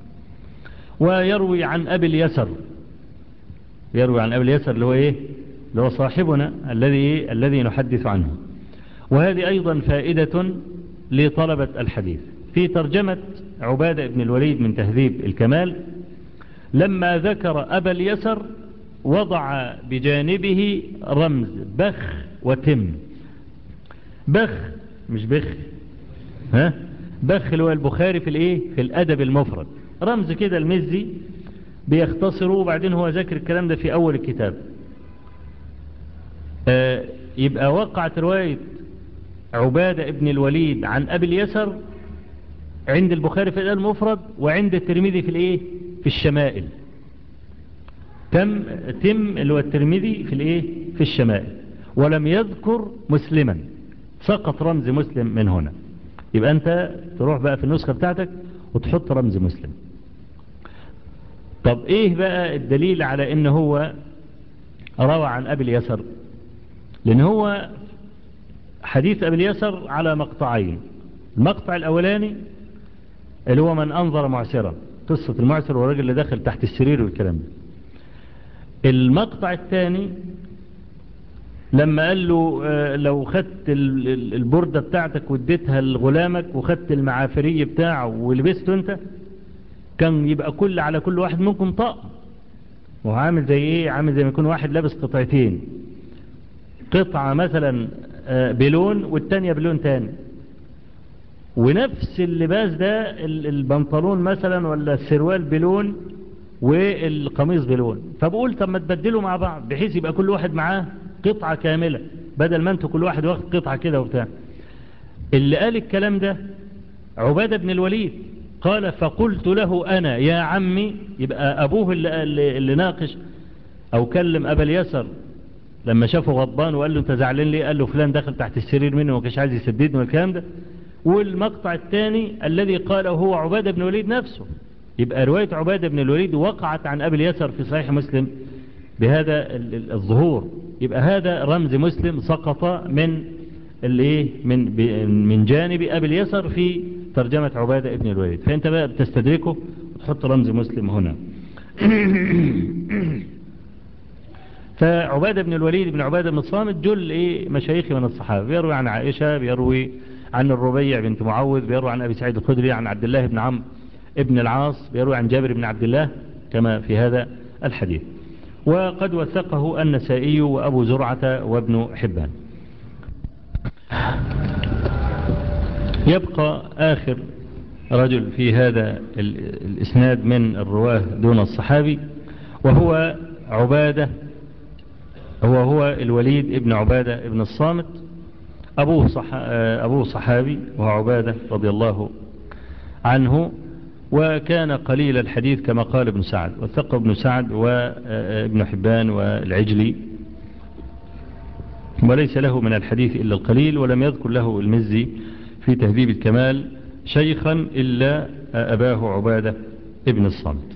ويروي عن أبي اليسر، يروي عن أبي اليسر اللي هو إيه؟ اللي هو صاحبنا الذي الذي نحدث عنه. وهذه أيضا فائدة لطلبة الحديث. في ترجمة عبادة بن الوليد من تهذيب الكمال، لما ذكر أبا اليسر وضع بجانبه رمز بخ وتم. بخ مش بخ، ها بخ اللي هو البخاري في الايه في الأدب المفرد، رمز كده المزي بيختصره، وبعدين هو ذكر الكلام ده في أول الكتاب. آه يبقى وقعت رواية عبادة ابن الوليد عن أبي اليسر عند البخاري في الأدب المفرد، وعند الترمذي في الايه في الشمائل. تم تم اللي هو الترمذي في الايه في الشمائل، ولم يذكر مسلما، سقط رمز مسلم من هنا. يبقى انت تروح بقى في النسخة بتاعتك وتحط رمز مسلم. طب ايه بقى الدليل على ان هو روى عن ابي اليسر؟ لان هو حديث ابي اليسر على مقطعين. المقطع الاولاني اللي هو من انظر معسرا، قصة المعسر والراجل اللي دخل تحت السرير والكلام ده. المقطع الثاني لما قال له لو خدت البردة بتاعتك واديتها لغلامك وخدت المعافري بتاعه ولبسته انت، كان يبقى كل على كل واحد منكم طقم. وهو عامل زي ايه؟ عامل زي ما يكون واحد لابس قطعتين، قطعة مثلا بلون والتانية بلون تاني، ونفس اللباس ده البنطلون مثلا ولا السروال بلون والقميص بلون. فبقول طب ما تبدلوا مع بعض بحيث يبقى كل واحد معاه قطعة كاملة، بدل ما انتوا كل واحد واخد قطعة كده وبتاع. اللي قال الكلام ده عبادة بن الوليد. قال فقلت له أنا يا عمي، يبقى أبوه اللي, اللي, اللي ناقش أو كلم أبا اليسر لما شافه غضبان وقال له أنت زعلان ليه؟ قال له فلان دخل تحت السرير منه وكاش عايز يسددني والكلام ده. والمقطع الثاني الذي قاله هو عبادة بن الوليد نفسه. يبقى رواية عبادة بن الوليد وقعت عن أبي اليسر في صحيح مسلم بهذا الظهور. يبقى هذا رمز مسلم سقط من الايه من من جانب أبي اليسر في ترجمة عبادة ابن الوليد، فأنت بقى بتستدركه وتحط رمز مسلم هنا. فعبادة بن الوليد بن عبادة بن الصامت جل ايه مشايخ من الصحابة، بيروي عن عائشة، بيروي عن الربيع بنت معوذ، بيروي عن أبي سعيد الخدري، عن عبد الله بن عمرو ابن العاص، بيروي عن جابر بن عبد الله كما في هذا الحديث. وقد وثقه النسائي وأبو زرعة وابن حبان. يبقى آخر رجل في هذا الإسناد من الرواه دون الصحابي، وهو عبادة، هو هو الوليد ابن عبادة ابن الصامت. أبوه, صح أبوه صحابي وهو عبادة رضي الله عنه، وكان قليل الحديث كما قال ابن سعد، وثق ابن سعد وابن حبان والعجلي، وليس له من الحديث إلا القليل. ولم يذكر له المزي في تهذيب الكمال شيخا إلا أباه عبادة ابن الصامت.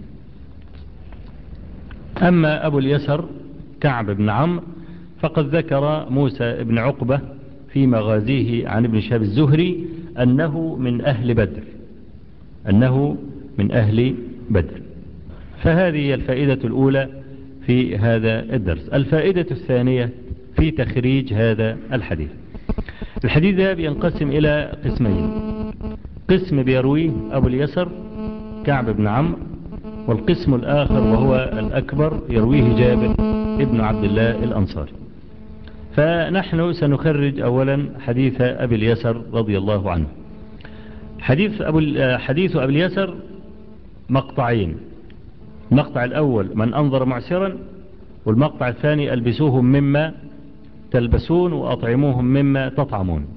أما أبو اليسر كعب بن عمرو فقد ذكر موسى بن عقبة في مغازيه عن ابن شهاب الزهري أنه من أهل بدر، أنه من أهل بدر. فهذه هي الفائدة الأولى في هذا الدرس. الفائدة الثانية في تخريج هذا الحديث. الحديث ده بينقسم إلى قسمين. قسم بيرويه أبو اليسر كعب بن عمرو، والقسم الآخر وهو الأكبر يرويه جابر ابن عبد الله الأنصاري. فنحن سنخرج أولا حديث أبي اليسر رضي الله عنه. حديث أبو حديث أبي اليسر مقطعين. المقطع الأول من أنظر معسرا، والمقطع الثاني ألبسوهم مما تلبسون وأطعموهم مما تطعمون.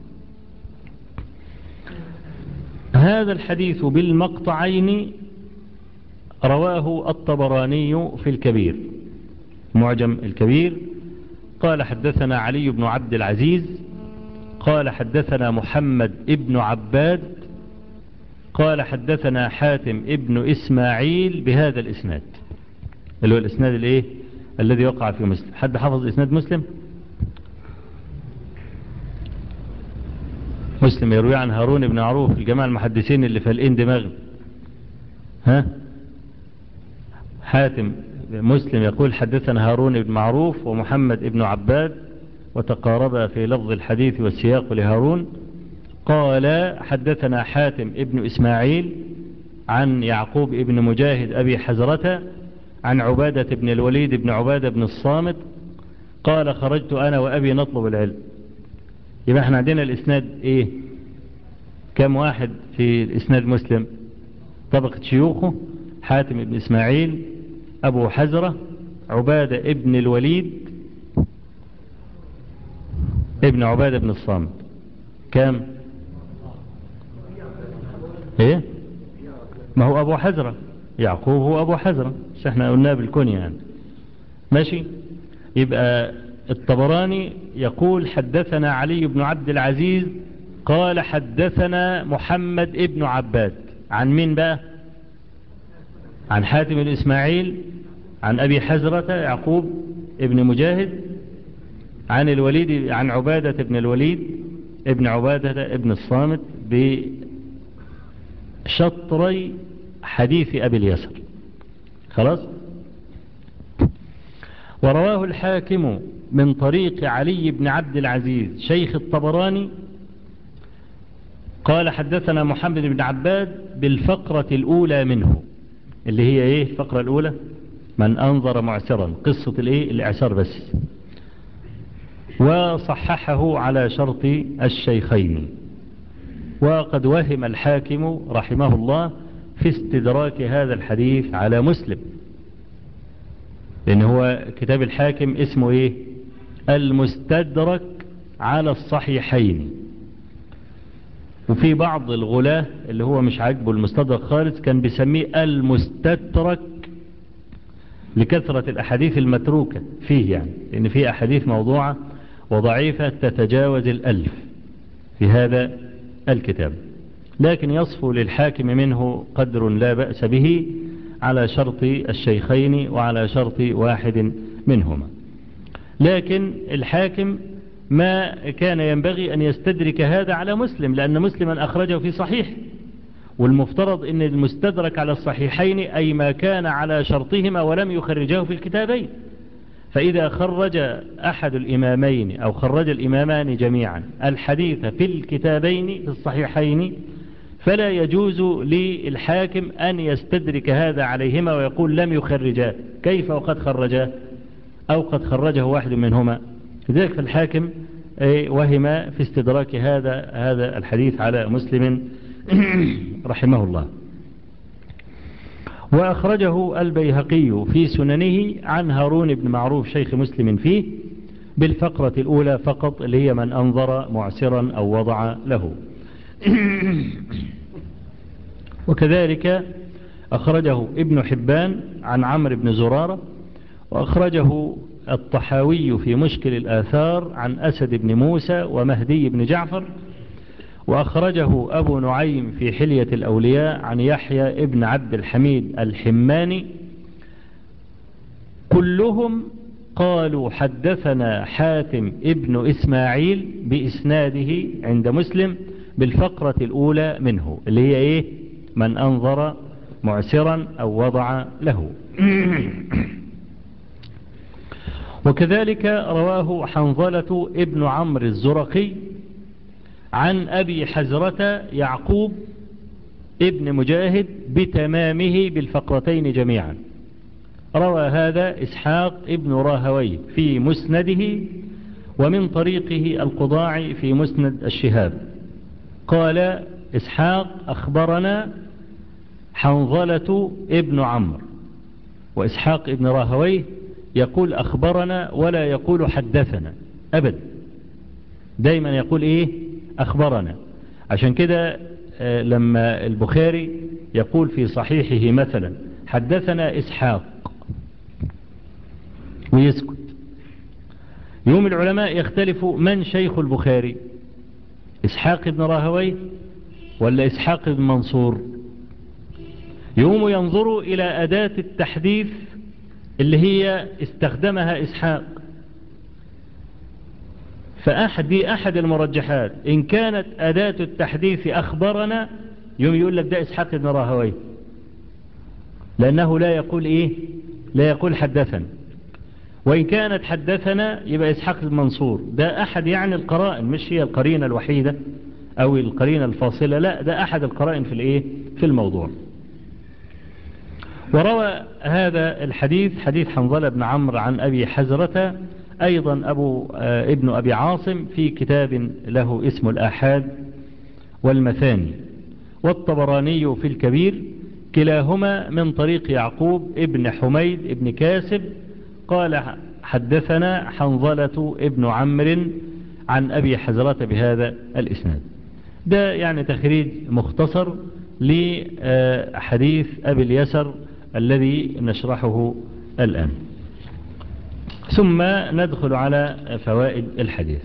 هذا الحديث بالمقطعين رواه الطبراني في الكبير، معجم الكبير. قال حدثنا علي بن عبد العزيز قال حدثنا محمد ابن عباد قال حدثنا حاتم ابن إسماعيل بهذا الإسناد، اللي هو الإسناد الايه الذي وقع في مسلم. حد حفظ إسناد مسلم؟ مسلم يروي عن هارون بن معروف، الجماعة المحدثين اللي فالقين دماغ. ها حاتم مسلم يقول حدثنا هارون بن معروف ومحمد ابن عباد، وتقاربا في لفظ الحديث والسياق لهارون. قال حدثنا حاتم ابن إسماعيل عن يعقوب ابن مجاهد أبي حزرة عن عبادة بن الوليد بن عبادة بن الصامت قال خرجت أنا وأبي نطلب العلم. يبقى احنا عندنا الإسناد ايه؟ كم واحد في الإسناد مسلم؟ طبقة شيوخه حاتم ابن إسماعيل، أبو حزرة، عبادة ابن الوليد ابن عبادة بن الصامت. كم؟ ايه؟ ما هو أبو حزرة، يعقوب هو أبو حزرة، مش احنا قلناه بالكنية يعني. ماشي. يبقى الطبراني يقول حدثنا علي بن عبد العزيز قال حدثنا محمد ابن عباد. عن مين بقى؟ عن حاتم بن إسماعيل عن أبي حزرة يعقوب ابن مجاهد عن الوليد عن عبادة ابن الوليد ابن عبادة ابن الصامت بشطري حديث أبي اليسر. خلاص. ورواه الحاكم من طريق علي بن عبد العزيز شيخ الطبراني قال حدثنا محمد بن عباد بالفقرة الأولى منه، اللي هي ايه الفقرة الأولى؟ من أنظر معسرا، قصة الايه الإعسار بس. وصححه على شرط الشيخين. وقد وهم الحاكم رحمه الله في استدراك هذا الحديث على مسلم، لأن هو كتاب الحاكم اسمه ايه؟ المستدرك على الصحيحين. وفي بعض الغلاة اللي هو مش عاجبه المستدرك خالص كان بيسميه المستترك لكثرة الأحاديث المتروكة فيه، يعني لأن فيه أحاديث موضوعة وضعيفة تتجاوز الألف في هذا الكتاب، لكن يصفو للحاكم منه قدر لا بأس به على شرط الشيخين وعلى شرط واحد منهما. لكن الحاكم ما كان ينبغي أن يستدرك هذا على مسلم، لأن مسلما أخرجه في صحيح، والمفترض أن المستدرك على الصحيحين أي ما كان على شرطهما ولم يخرجه في الكتابين. فإذا خرج أحد الإمامين أو خرج الإمامان جميعا الحديث في الكتابين في الصحيحين فلا يجوز للحاكم أن يستدرك هذا عليهما ويقول لم يخرجاه، كيف وقد خرجاه أو قد خرجه واحد منهما. لذلك فالحاكم وهم في استدراك هذا هذا الحديث على مسلم رحمه الله. وأخرجه البيهقي في سننه عن هارون بن معروف شيخ مسلم فيه بالفقرة الأولى فقط، اللي هي من أنظر معسرا أو وضع له. وكذلك أخرجه ابن حبان عن عمرو بن زرارة، وأخرجه الطحاوي في مشكل الآثار عن أسد بن موسى ومهدي بن جعفر، وأخرجه أبو نعيم في حلية الأولياء عن يحيى ابن عبد الحميد الحماني. كلهم قالوا حدثنا حاتم ابن إسماعيل بإسناده عند مسلم بالفقرة الأولى منه، اللي هي إيه؟ من أنظر معسرا أو وضع له. وكذلك رواه حنظلة ابن عمرو الزرقي عن أبي حزرة يعقوب ابن مجاهد بتمامه بالفقرتين جميعا. روى هذا إسحاق ابن راهويه في مسنده، ومن طريقه القضاعي في مسند الشهاب. قال إسحاق أخبرنا حنظلة ابن عمرو، وإسحاق ابن راهويه يقول أخبرنا ولا يقول حدثنا أبدا، دايما يقول إيه أخبرنا. عشان كده لما البخاري يقول في صحيحه مثلا حدثنا إسحاق ويسكت، يوم العلماء يختلفوا من شيخ البخاري، إسحاق بن راهويه ولا إسحاق بن منصور. يوم ينظروا إلى أداة التحديث اللي هي استخدمها إسحاق، فأحد دي أحد المرجحات. إن كانت أداة التحديث أخبرنا يوم يقول لك ده إسحاق بن راهويه، لأنه لا يقول إيه لا يقول حدثنا. وإن كانت حدثنا يبقى إسحاق بن منصور. ده أحد يعني القرائن، مش هي القرينة الوحيدة أو القرينة الفاصلة، لا ده أحد القرائن في الإيه في الموضوع. وروى هذا الحديث حديث حنظلة بن عمرو عن أبي حزرة أيضا أبو آه ابن أبي عاصم في كتاب له اسم الآحاد والمثاني، والطبراني في الكبير، كلاهما من طريق يعقوب ابن حميد ابن كاسب قال حدثنا حنظلة ابن عمرو عن أبي حزرة بهذا الإسناد. ده يعني تخريج مختصر لحديث أبي اليسر الذي نشرحه الآن، ثم ندخل على فوائد الحديث.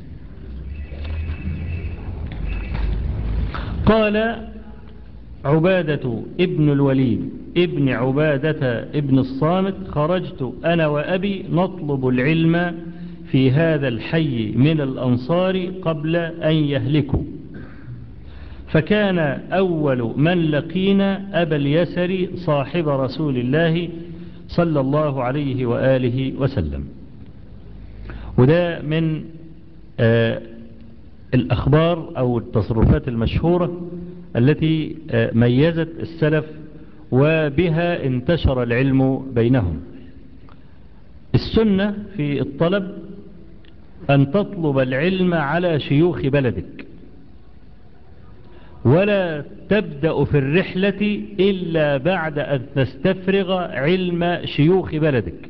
قال عبادة ابن الوليد ابن عبادة ابن الصامت خرجت أنا وأبي نطلب العلم في هذا الحي من الأنصار قبل أن يهلكوا، فكان أول من لقينا أبا اليسر صاحب رسول الله صلى الله عليه وآله وسلم. وده من آه الأخبار أو التصرفات المشهورة التي آه ميزت السلف وبها انتشر العلم بينهم. السنة في الطلب أن تطلب العلم على شيوخ بلدك، ولا تبدأ في الرحلة إلا بعد أن تستفرغ علم شيوخ بلدك.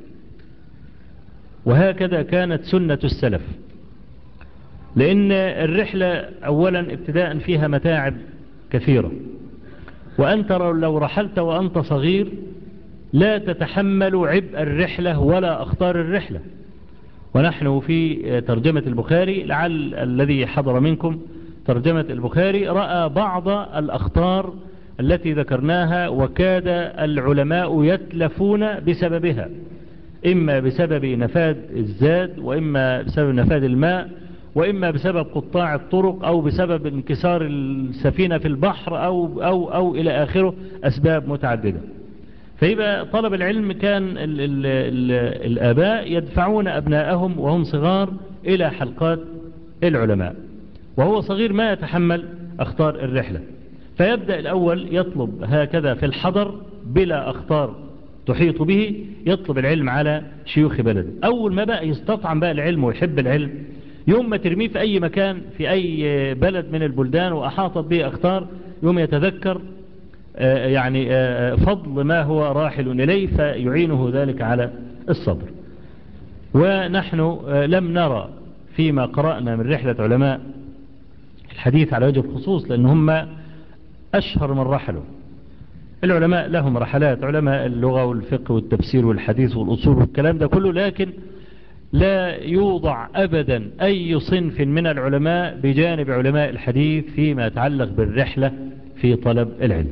وهكذا كانت سنة السلف، لأن الرحلة أولا ابتداء فيها متاعب كثيرة، وأنت لو رحلت وأنت صغير لا تتحمل عبء الرحلة ولا أخطار الرحلة. ونحن في ترجمة البخاري، لعل الذي حضر منكم ترجمة البخاري رأى بعض الأخطار التي ذكرناها، وكاد العلماء يتلفون بسببها، إما بسبب نفاد الزاد، وإما بسبب نفاد الماء، وإما بسبب قطاع الطرق، أو بسبب انكسار السفينة في البحر، أو, أو, أو إلى آخره، أسباب متعددة. فيبقى طلب العلم كان ال ال ال الآباء يدفعون أبناءهم وهم صغار إلى حلقات العلماء، وهو صغير ما يتحمل أخطار الرحلة، فيبدأ الأول يطلب هكذا في الحضر بلا أخطار تحيط به، يطلب العلم على شيوخ بلده. أول ما بقى يستطعم بقى العلم ويحب العلم، يوم ما ترميه في أي مكان في أي بلد من البلدان وأحاطت به أخطار، يوم يتذكر يعني فضل ما هو راحل إليه، فيعينه ذلك على الصبر. ونحن لم نرى فيما قرأنا من رحلة علماء الحديث على وجه الخصوص، لأن هم أشهر من رحلوا. العلماء لهم رحلات، علماء اللغة والفقه والتفسير والحديث والأصول والكلام ده كله، لكن لا يوضع أبدا أي صنف من العلماء بجانب علماء الحديث فيما يتعلق بالرحلة في طلب العلم.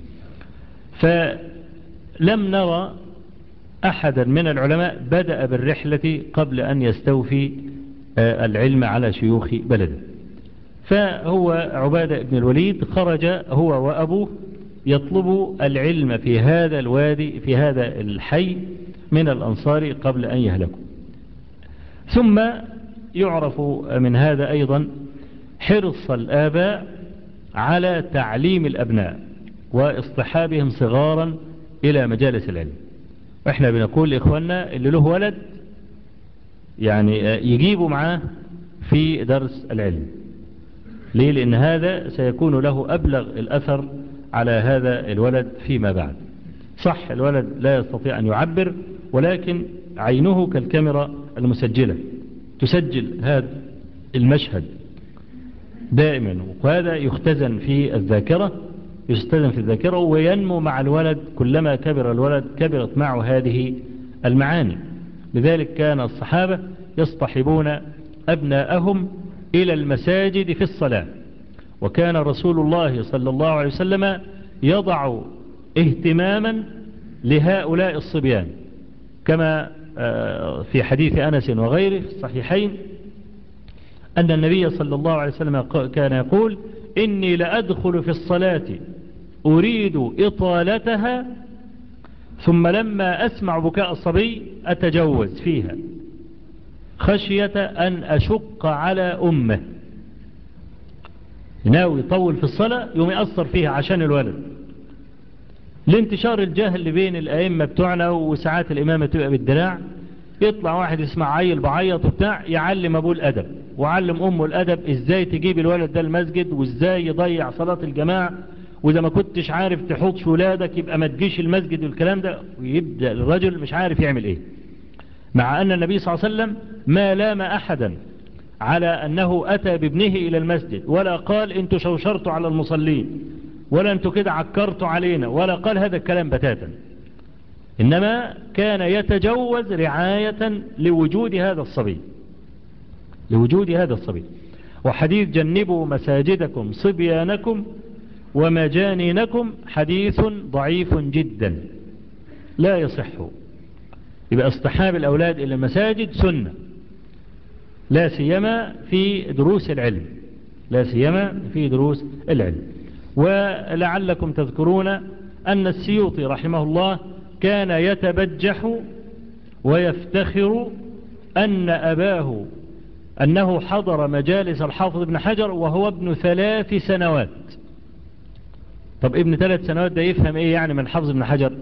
فلم نرى أحدا من العلماء بدأ بالرحلة قبل أن يستوفي العلم على شيوخ بلده. فهو عبادة بن الوليد خرج هو وأبوه يطلب العلم في هذا الوادي في هذا الحي من الأنصار قبل أن يهلكوا. ثم يعرف من هذا أيضا حرص الآباء على تعليم الأبناء واصطحابهم صغارا إلى مجالس العلم. وإحنا بنقول لإخواننا اللي له ولد يعني يجيبوا معاه في درس العلم. ليه؟ لأن هذا سيكون له أبلغ الأثر على هذا الولد فيما بعد. صح الولد لا يستطيع أن يعبر، ولكن عينه كالكاميرا المسجلة تسجل هذا المشهد دائما، وهذا يختزن في الذاكرة يختزن في الذاكرة وينمو مع الولد. كلما كبر الولد كبرت معه هذه المعاني. لذلك كان الصحابة يصطحبون أبناءهم إلى المساجد في الصلاة، وكان رسول الله صلى الله عليه وسلم يضع اهتماما لهؤلاء الصبيان، كما في حديث أنس وغيره في الصحيحين أن النبي صلى الله عليه وسلم كان يقول: إني لأدخل في الصلاة أريد إطالتها، ثم لما أسمع بكاء الصبي أتجوز فيها خشية أن أشق على أمه. ناوي يطول في الصلاة يوم يأثر فيها عشان الولد. لانتشار الجهل بين الأئمة بتوعنا، وساعات الإمامة تبقى بالدراع، يطلع واحد يسمع عيل بعيط وبتاع يعلم أبوه الأدب وعلم أمه الأدب، إزاي تجيب الولد ده المسجد وإزاي يضيع صلاة الجماعة، وإذا ما كنتش عارف تحوطش ولادك يبقى ما تجيش المسجد والكلام ده. ويبدأ الرجل مش عارف يعمل إيه، مع أن النبي صلى الله عليه وسلم ما لام أحدا على أنه أتى بابنه إلى المسجد، ولا قال أنتوا شوشرتوا على المصلين، ولا أنتوا كده عكرتوا علينا، ولا قال هذا الكلام بتاتا. إنما كان يتجوز رعاية لوجود هذا الصبي لوجود هذا الصبي. وحديث جنبوا مساجدكم صبيانكم ومجانينكم حديث ضعيف جدا لا يصح. يبقى اصطحاب الأولاد إلى المساجد سنة، لا سيما في دروس العلم لا سيما في دروس العلم. ولعلكم تذكرون أن السيوطي رحمه الله كان يتبجح ويفتخر أن أباه أنه حضر مجالس الحافظ ابن حجر وهو ابن ثلاث سنوات. طب ابن ثلاث سنوات ده يفهم ايه يعني من حفظ ابن حجر؟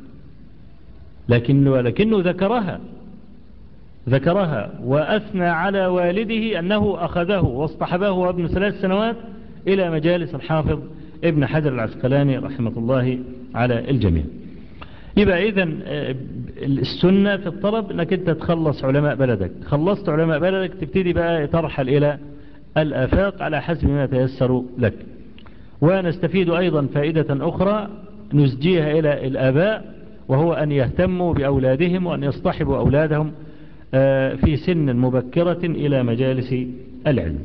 لكنه, لكنه ذكرها ذكرها وأثنى على والده أنه أخذه واصطحبه وابن ثلاث سنوات إلى مجالس الحافظ ابن حجر العسقلاني رحمة الله على الجميع. يبقى إذن السنة في الطلب أنك أنت تخلص علماء بلدك، خلصت علماء بلدك تبتدي بقى ترحل إلى الآفاق على حسب ما تيسر لك. ونستفيد أيضا فائدة أخرى نسجيها إلى الآباء، وهو أن يهتموا بأولادهم وأن يصطحبوا أولادهم في سن مبكرة إلى مجالس العلم.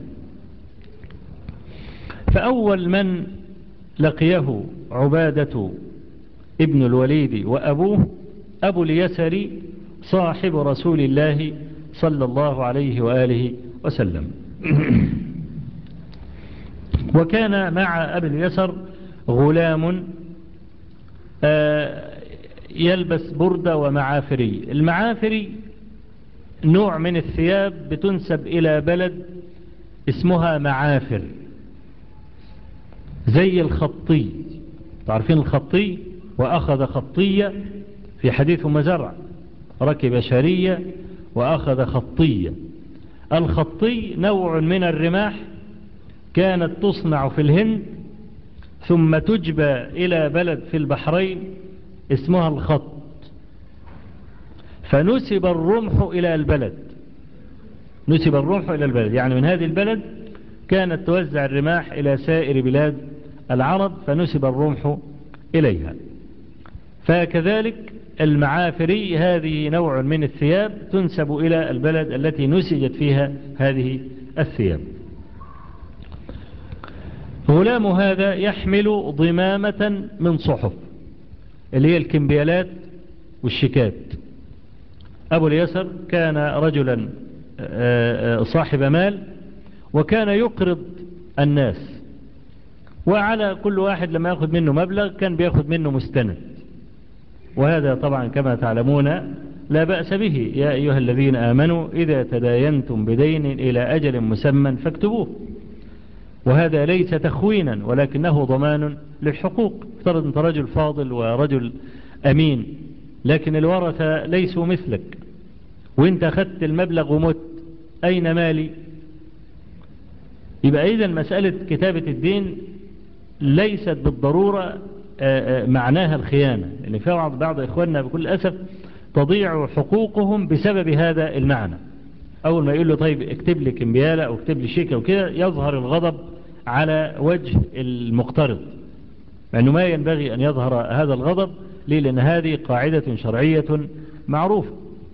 فأول من لقيه عبادة ابن الوليد وأبوه أبو اليسر صاحب رسول الله صلى الله عليه وآله وسلم. وكان مع أبي اليسر غلام يلبس بردة ومعافري. المعافري نوع من الثياب بتنسب إلى بلد اسمها معافر، زي الخطي. تعرفين الخطي؟ وأخذ خطية في حديث أم زرع، ركب شرية وأخذ خطية. الخطي نوع من الرماح كانت تصنع في الهند ثم تجبى إلى بلد في البحرين اسمها الخط، فنسب الرمح إلى البلد نسب الرمح إلى البلد يعني من هذه البلد كانت توزع الرماح إلى سائر بلاد العرب، فنسب الرمح إليها. فكذلك المعافري هذه نوع من الثياب تنسب إلى البلد التي نسجت فيها هذه الثياب. غلام هذا يحمل ضمامة من صحف اللي هي الكمبيالات والشيكات. أبو اليسر كان رجلا صاحب مال، وكان يقرض الناس، وعلى كل واحد لما يأخذ منه مبلغ كان بيأخذ منه مستند، وهذا طبعا كما تعلمون لا بأس به. يا أيها الذين آمنوا إذا تداينتم بدين إلى أجل مسمى فاكتبوه. وهذا ليس تخوينا ولكنه ضمان للحقوق. افترض أنت رجل فاضل ورجل أمين، لكن الورثة ليسوا مثلك، وانت أخذت المبلغ ومت، أين مالي؟ يبقى إذن مسألة كتابة الدين ليست بالضرورة معناها الخيانة، لأن في بعض بعض إخواننا بكل أسف تضيع حقوقهم بسبب هذا المعنى. أول ما يقول له طيب اكتب لي كمبيالة أو اكتب لي شيكة وكده، يظهر الغضب على وجه المقترض، مع أنه ما ينبغي أن يظهر هذا الغضب. ليه؟ لأن هذه قاعدة شرعية معروفة.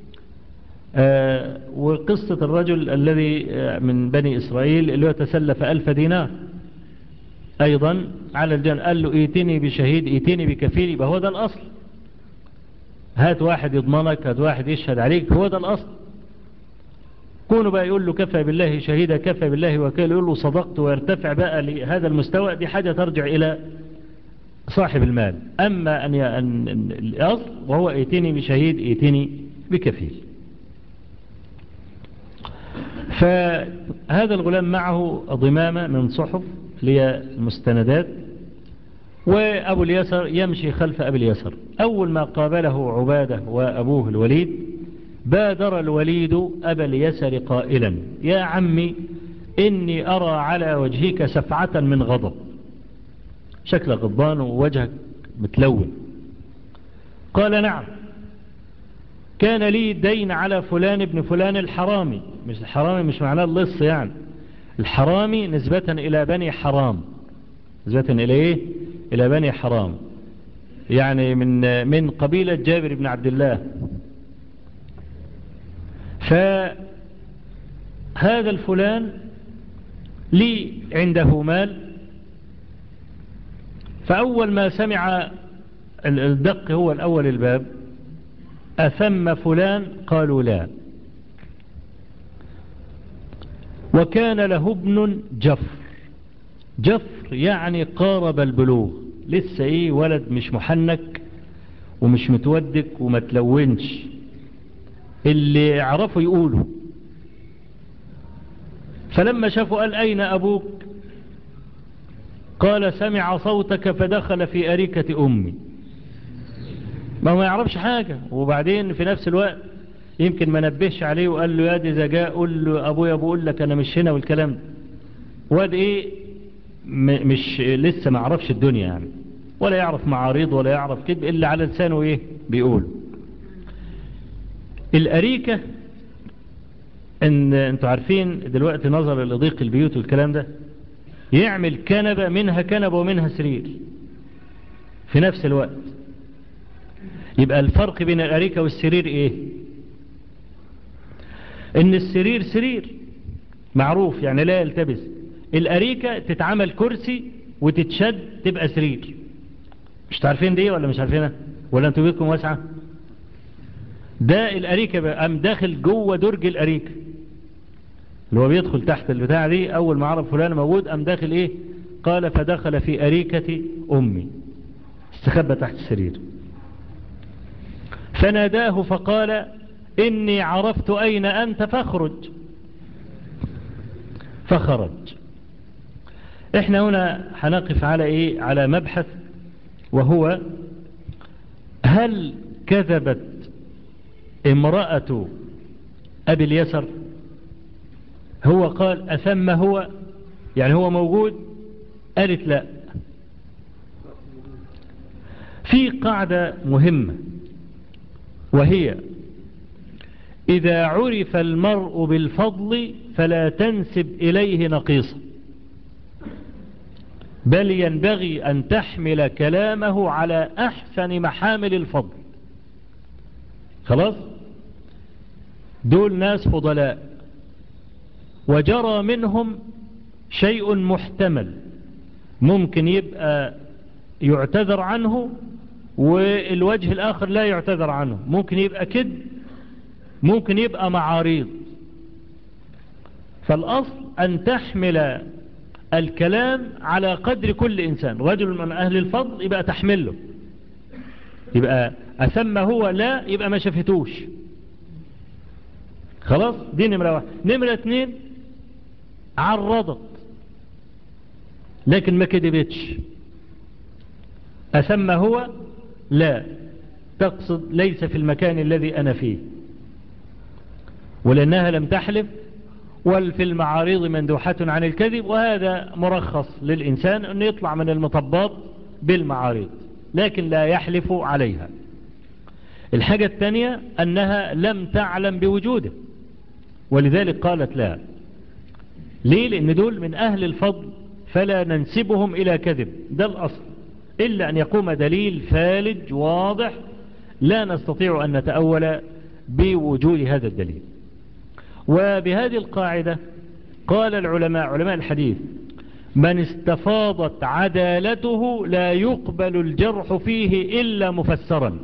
آه وقصة الرجل الذي من بني إسرائيل اللي هو تسلف ألف دينار أيضا على الجن، قال له ايتني بشهيد ايتني بكفيل، يبقى هو ده الأصل. هات واحد يضمنك، هات واحد يشهد عليك، هو ده الأصل. كونه بقى يقول له كفى بالله شهيدا كفى بالله وكيل، يقول له صدقت ويرتفع بقى لهذا المستوى، دي حاجة ترجع إلى صاحب المال. أما أن أن الأصل وهو ايتني بشهيد ايتني بكفيل. فهذا الغلام معه ضمامة من صحف للمستندات، وأبو اليسر يمشي خلف أبي اليسر. أول ما قابله عبادة وأبوه الوليد، بادر الوليد أبا اليسر قائلا يا عمي إني أرى على وجهك سفعة من غضب، شكلك غضبان ووجهك متلون. قال نعم، كان لي دين على فلان ابن فلان الحرامي. مش الحرامي مش معناه اللص يعني، الحرامي نسبة إلى بني حرام، نسبة إلى إيه؟ إلى بني حرام، يعني من من قبيلة جابر بن عبد الله. فهذا الفلان لي عنده مال، فأول ما سمع الدق هو الأول الباب، أثم فلان؟ قالوا لا. وكان له ابن جفر، جفر يعني قارب البلوغ، لسه ايه ولد مش محنك ومش متودك وما تلونش، اللي يعرفوا يقولوا. فلما شافوا قال أين أبوك؟ قال سمع صوتك فدخل في أريكة أمي. ما هو ما يعرفش حاجة، وبعدين في نفس الوقت يمكن ما نبهش عليه وقال له يا دي إذا جاء قول له أبويا بقول لك أنا مش هنا والكلام. واد إيه مش لسه ما عرفش الدنيا يعني، ولا يعرف معارض ولا يعرف كذب، إلا على لسانه إيه بيقول. الأريكة إن أنتوا عارفين دلوقتي نظر لضيق البيوت والكلام ده، يعمل كنبة منها كنبة ومنها سرير في نفس الوقت. يبقى الفرق بين الأريكة والسرير إيه؟ إن السرير سرير معروف يعني لا يلتبس، الأريكة تتعمل كرسي وتتشد تبقى سرير. مش تعرفين دي ولا مش عارفينها؟ ولا انتوا بيتكم واسعة؟ ده الأريكة بقى أم داخل جوه درج الأريكة، اللي هو بيدخل تحت البتاع دي. أول ما عرف فلان موجود أم داخل إيه؟ قال فدخل في أريكة أمي، استخبى تحت السرير. فناداه فقال إني عرفت أين أنت فاخرج. فخرج. احنا هنا هنقف على ايه؟ على مبحث، وهو هل كذبت امرأة أبي اليسر؟ هو قال أثم هو، يعني هو موجود؟ قالت لا. في قاعدة مهمة، وهي إذا عرف المرء بالفضل فلا تنسب إليه نقيصا، بل ينبغي أن تحمل كلامه على أحسن محامل الفضل. خلاص؟ دول ناس فضلاء، وجرى منهم شيء محتمل، ممكن يبقى يعتذر عنه والوجه الآخر لا يعتذر عنه، ممكن يبقى كذب، ممكن يبقى معاريض. فالأصل أن تحمل الكلام على قدر كل إنسان. رجل من أهل الفضل يبقى تحمله، يبقى أثم هو لا، يبقى ما شفتوش. خلاص؟ دي نمرة واحد. نمرة اتنين، عرضت لكن ما كذبتش. أسمى هو؟ لا، تقصد ليس في المكان الذي أنا فيه، ولأنها لم تحلف، وفي المعارض مندوحة عن الكذب، وهذا مرخص للإنسان أن يطلع من المطبات بالمعارض، لكن لا يحلف عليها. الحاجة الثانية أنها لم تعلم بوجوده، ولذلك قالت لا. ليه؟ لأن دول من أهل الفضل، فلا ننسبهم إلى كذب، ده الأصل، إلا أن يقوم دليل فالج واضح لا نستطيع أن نتأول بوجود هذا الدليل. وبهذه القاعدة قال العلماء، علماء الحديث: من استفاضت عدالته لا يقبل الجرح فيه إلا مفسرا.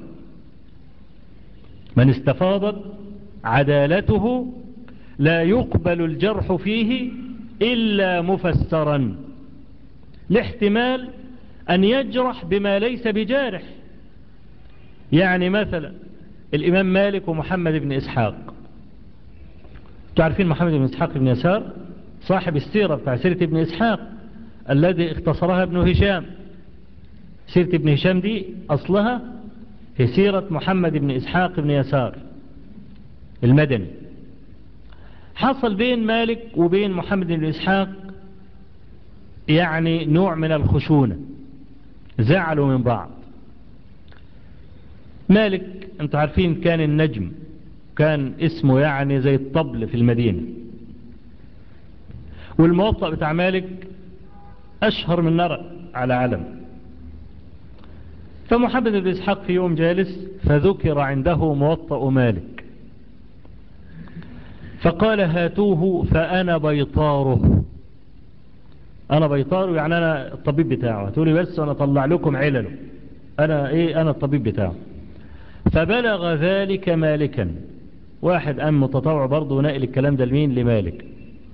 من استفاضت عدالته لا يقبل الجرح فيه إلا مفسرا، لاحتمال أن يجرح بما ليس بجارح. يعني مثلا الإمام مالك ومحمد بن إسحاق، تعرفين محمد بن إسحاق بن يسار صاحب السيرة بتاع سيرة ابن إسحاق الذي اختصرها ابن هشام. سيرة ابن هشام دي أصلها هي سيرة محمد بن إسحاق بن يسار المدني. حصل بين مالك وبين محمد بن إسحاق يعني نوع من الخشونة، زعلوا من بعض. مالك انتوا عارفين كان النجم، كان اسمه يعني زي الطبل في المدينة، والموطأ بتاع مالك أشهر من نار على علم. فمحمد بن إسحاق في يوم جالس فذكر عنده موطأ مالك، فقال: هاتوه فأنا بيطاره. أنا بيطاره يعني أنا الطبيب بتاعه، هاتولي بس وأنا أطلع لكم علله، أنا إيه، أنا الطبيب بتاعه. فبلغ ذلك مالكا، واحد أم متطوع برضه ونقل الكلام ده لمين؟ لمالك.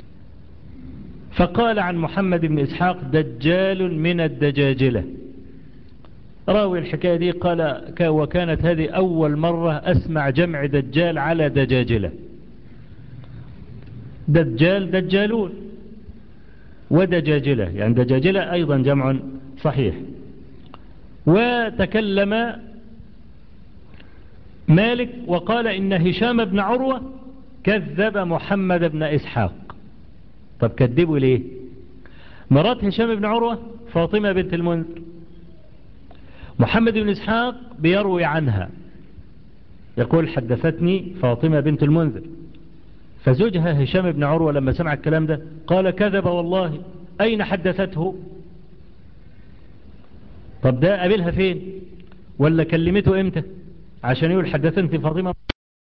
فقال عن محمد بن إسحاق: دجال من الدجاجلة. راوي الحكاية دي قال: وكانت هذه أول مرة أسمع جمع دجال على دجاجلة. دجال دجالون ودجاجلة، يعني دجاجلة أيضا جمع صحيح. وتكلم مالك وقال إن هشام بن عروة كذب محمد بن إسحاق. طب كذبوا ليه؟ مرات هشام بن عروة فاطمة بنت المنذر، محمد بن إسحاق بيروي عنها يقول: حدثتني فاطمة بنت المنذر. فزوجها هشام بن عروة لما سمع الكلام ده قال: كذب والله، أين حدثته؟ طب ده قابلها فين؟ ولا كلمته امتى عشان يقول حدثتني فاطمة؟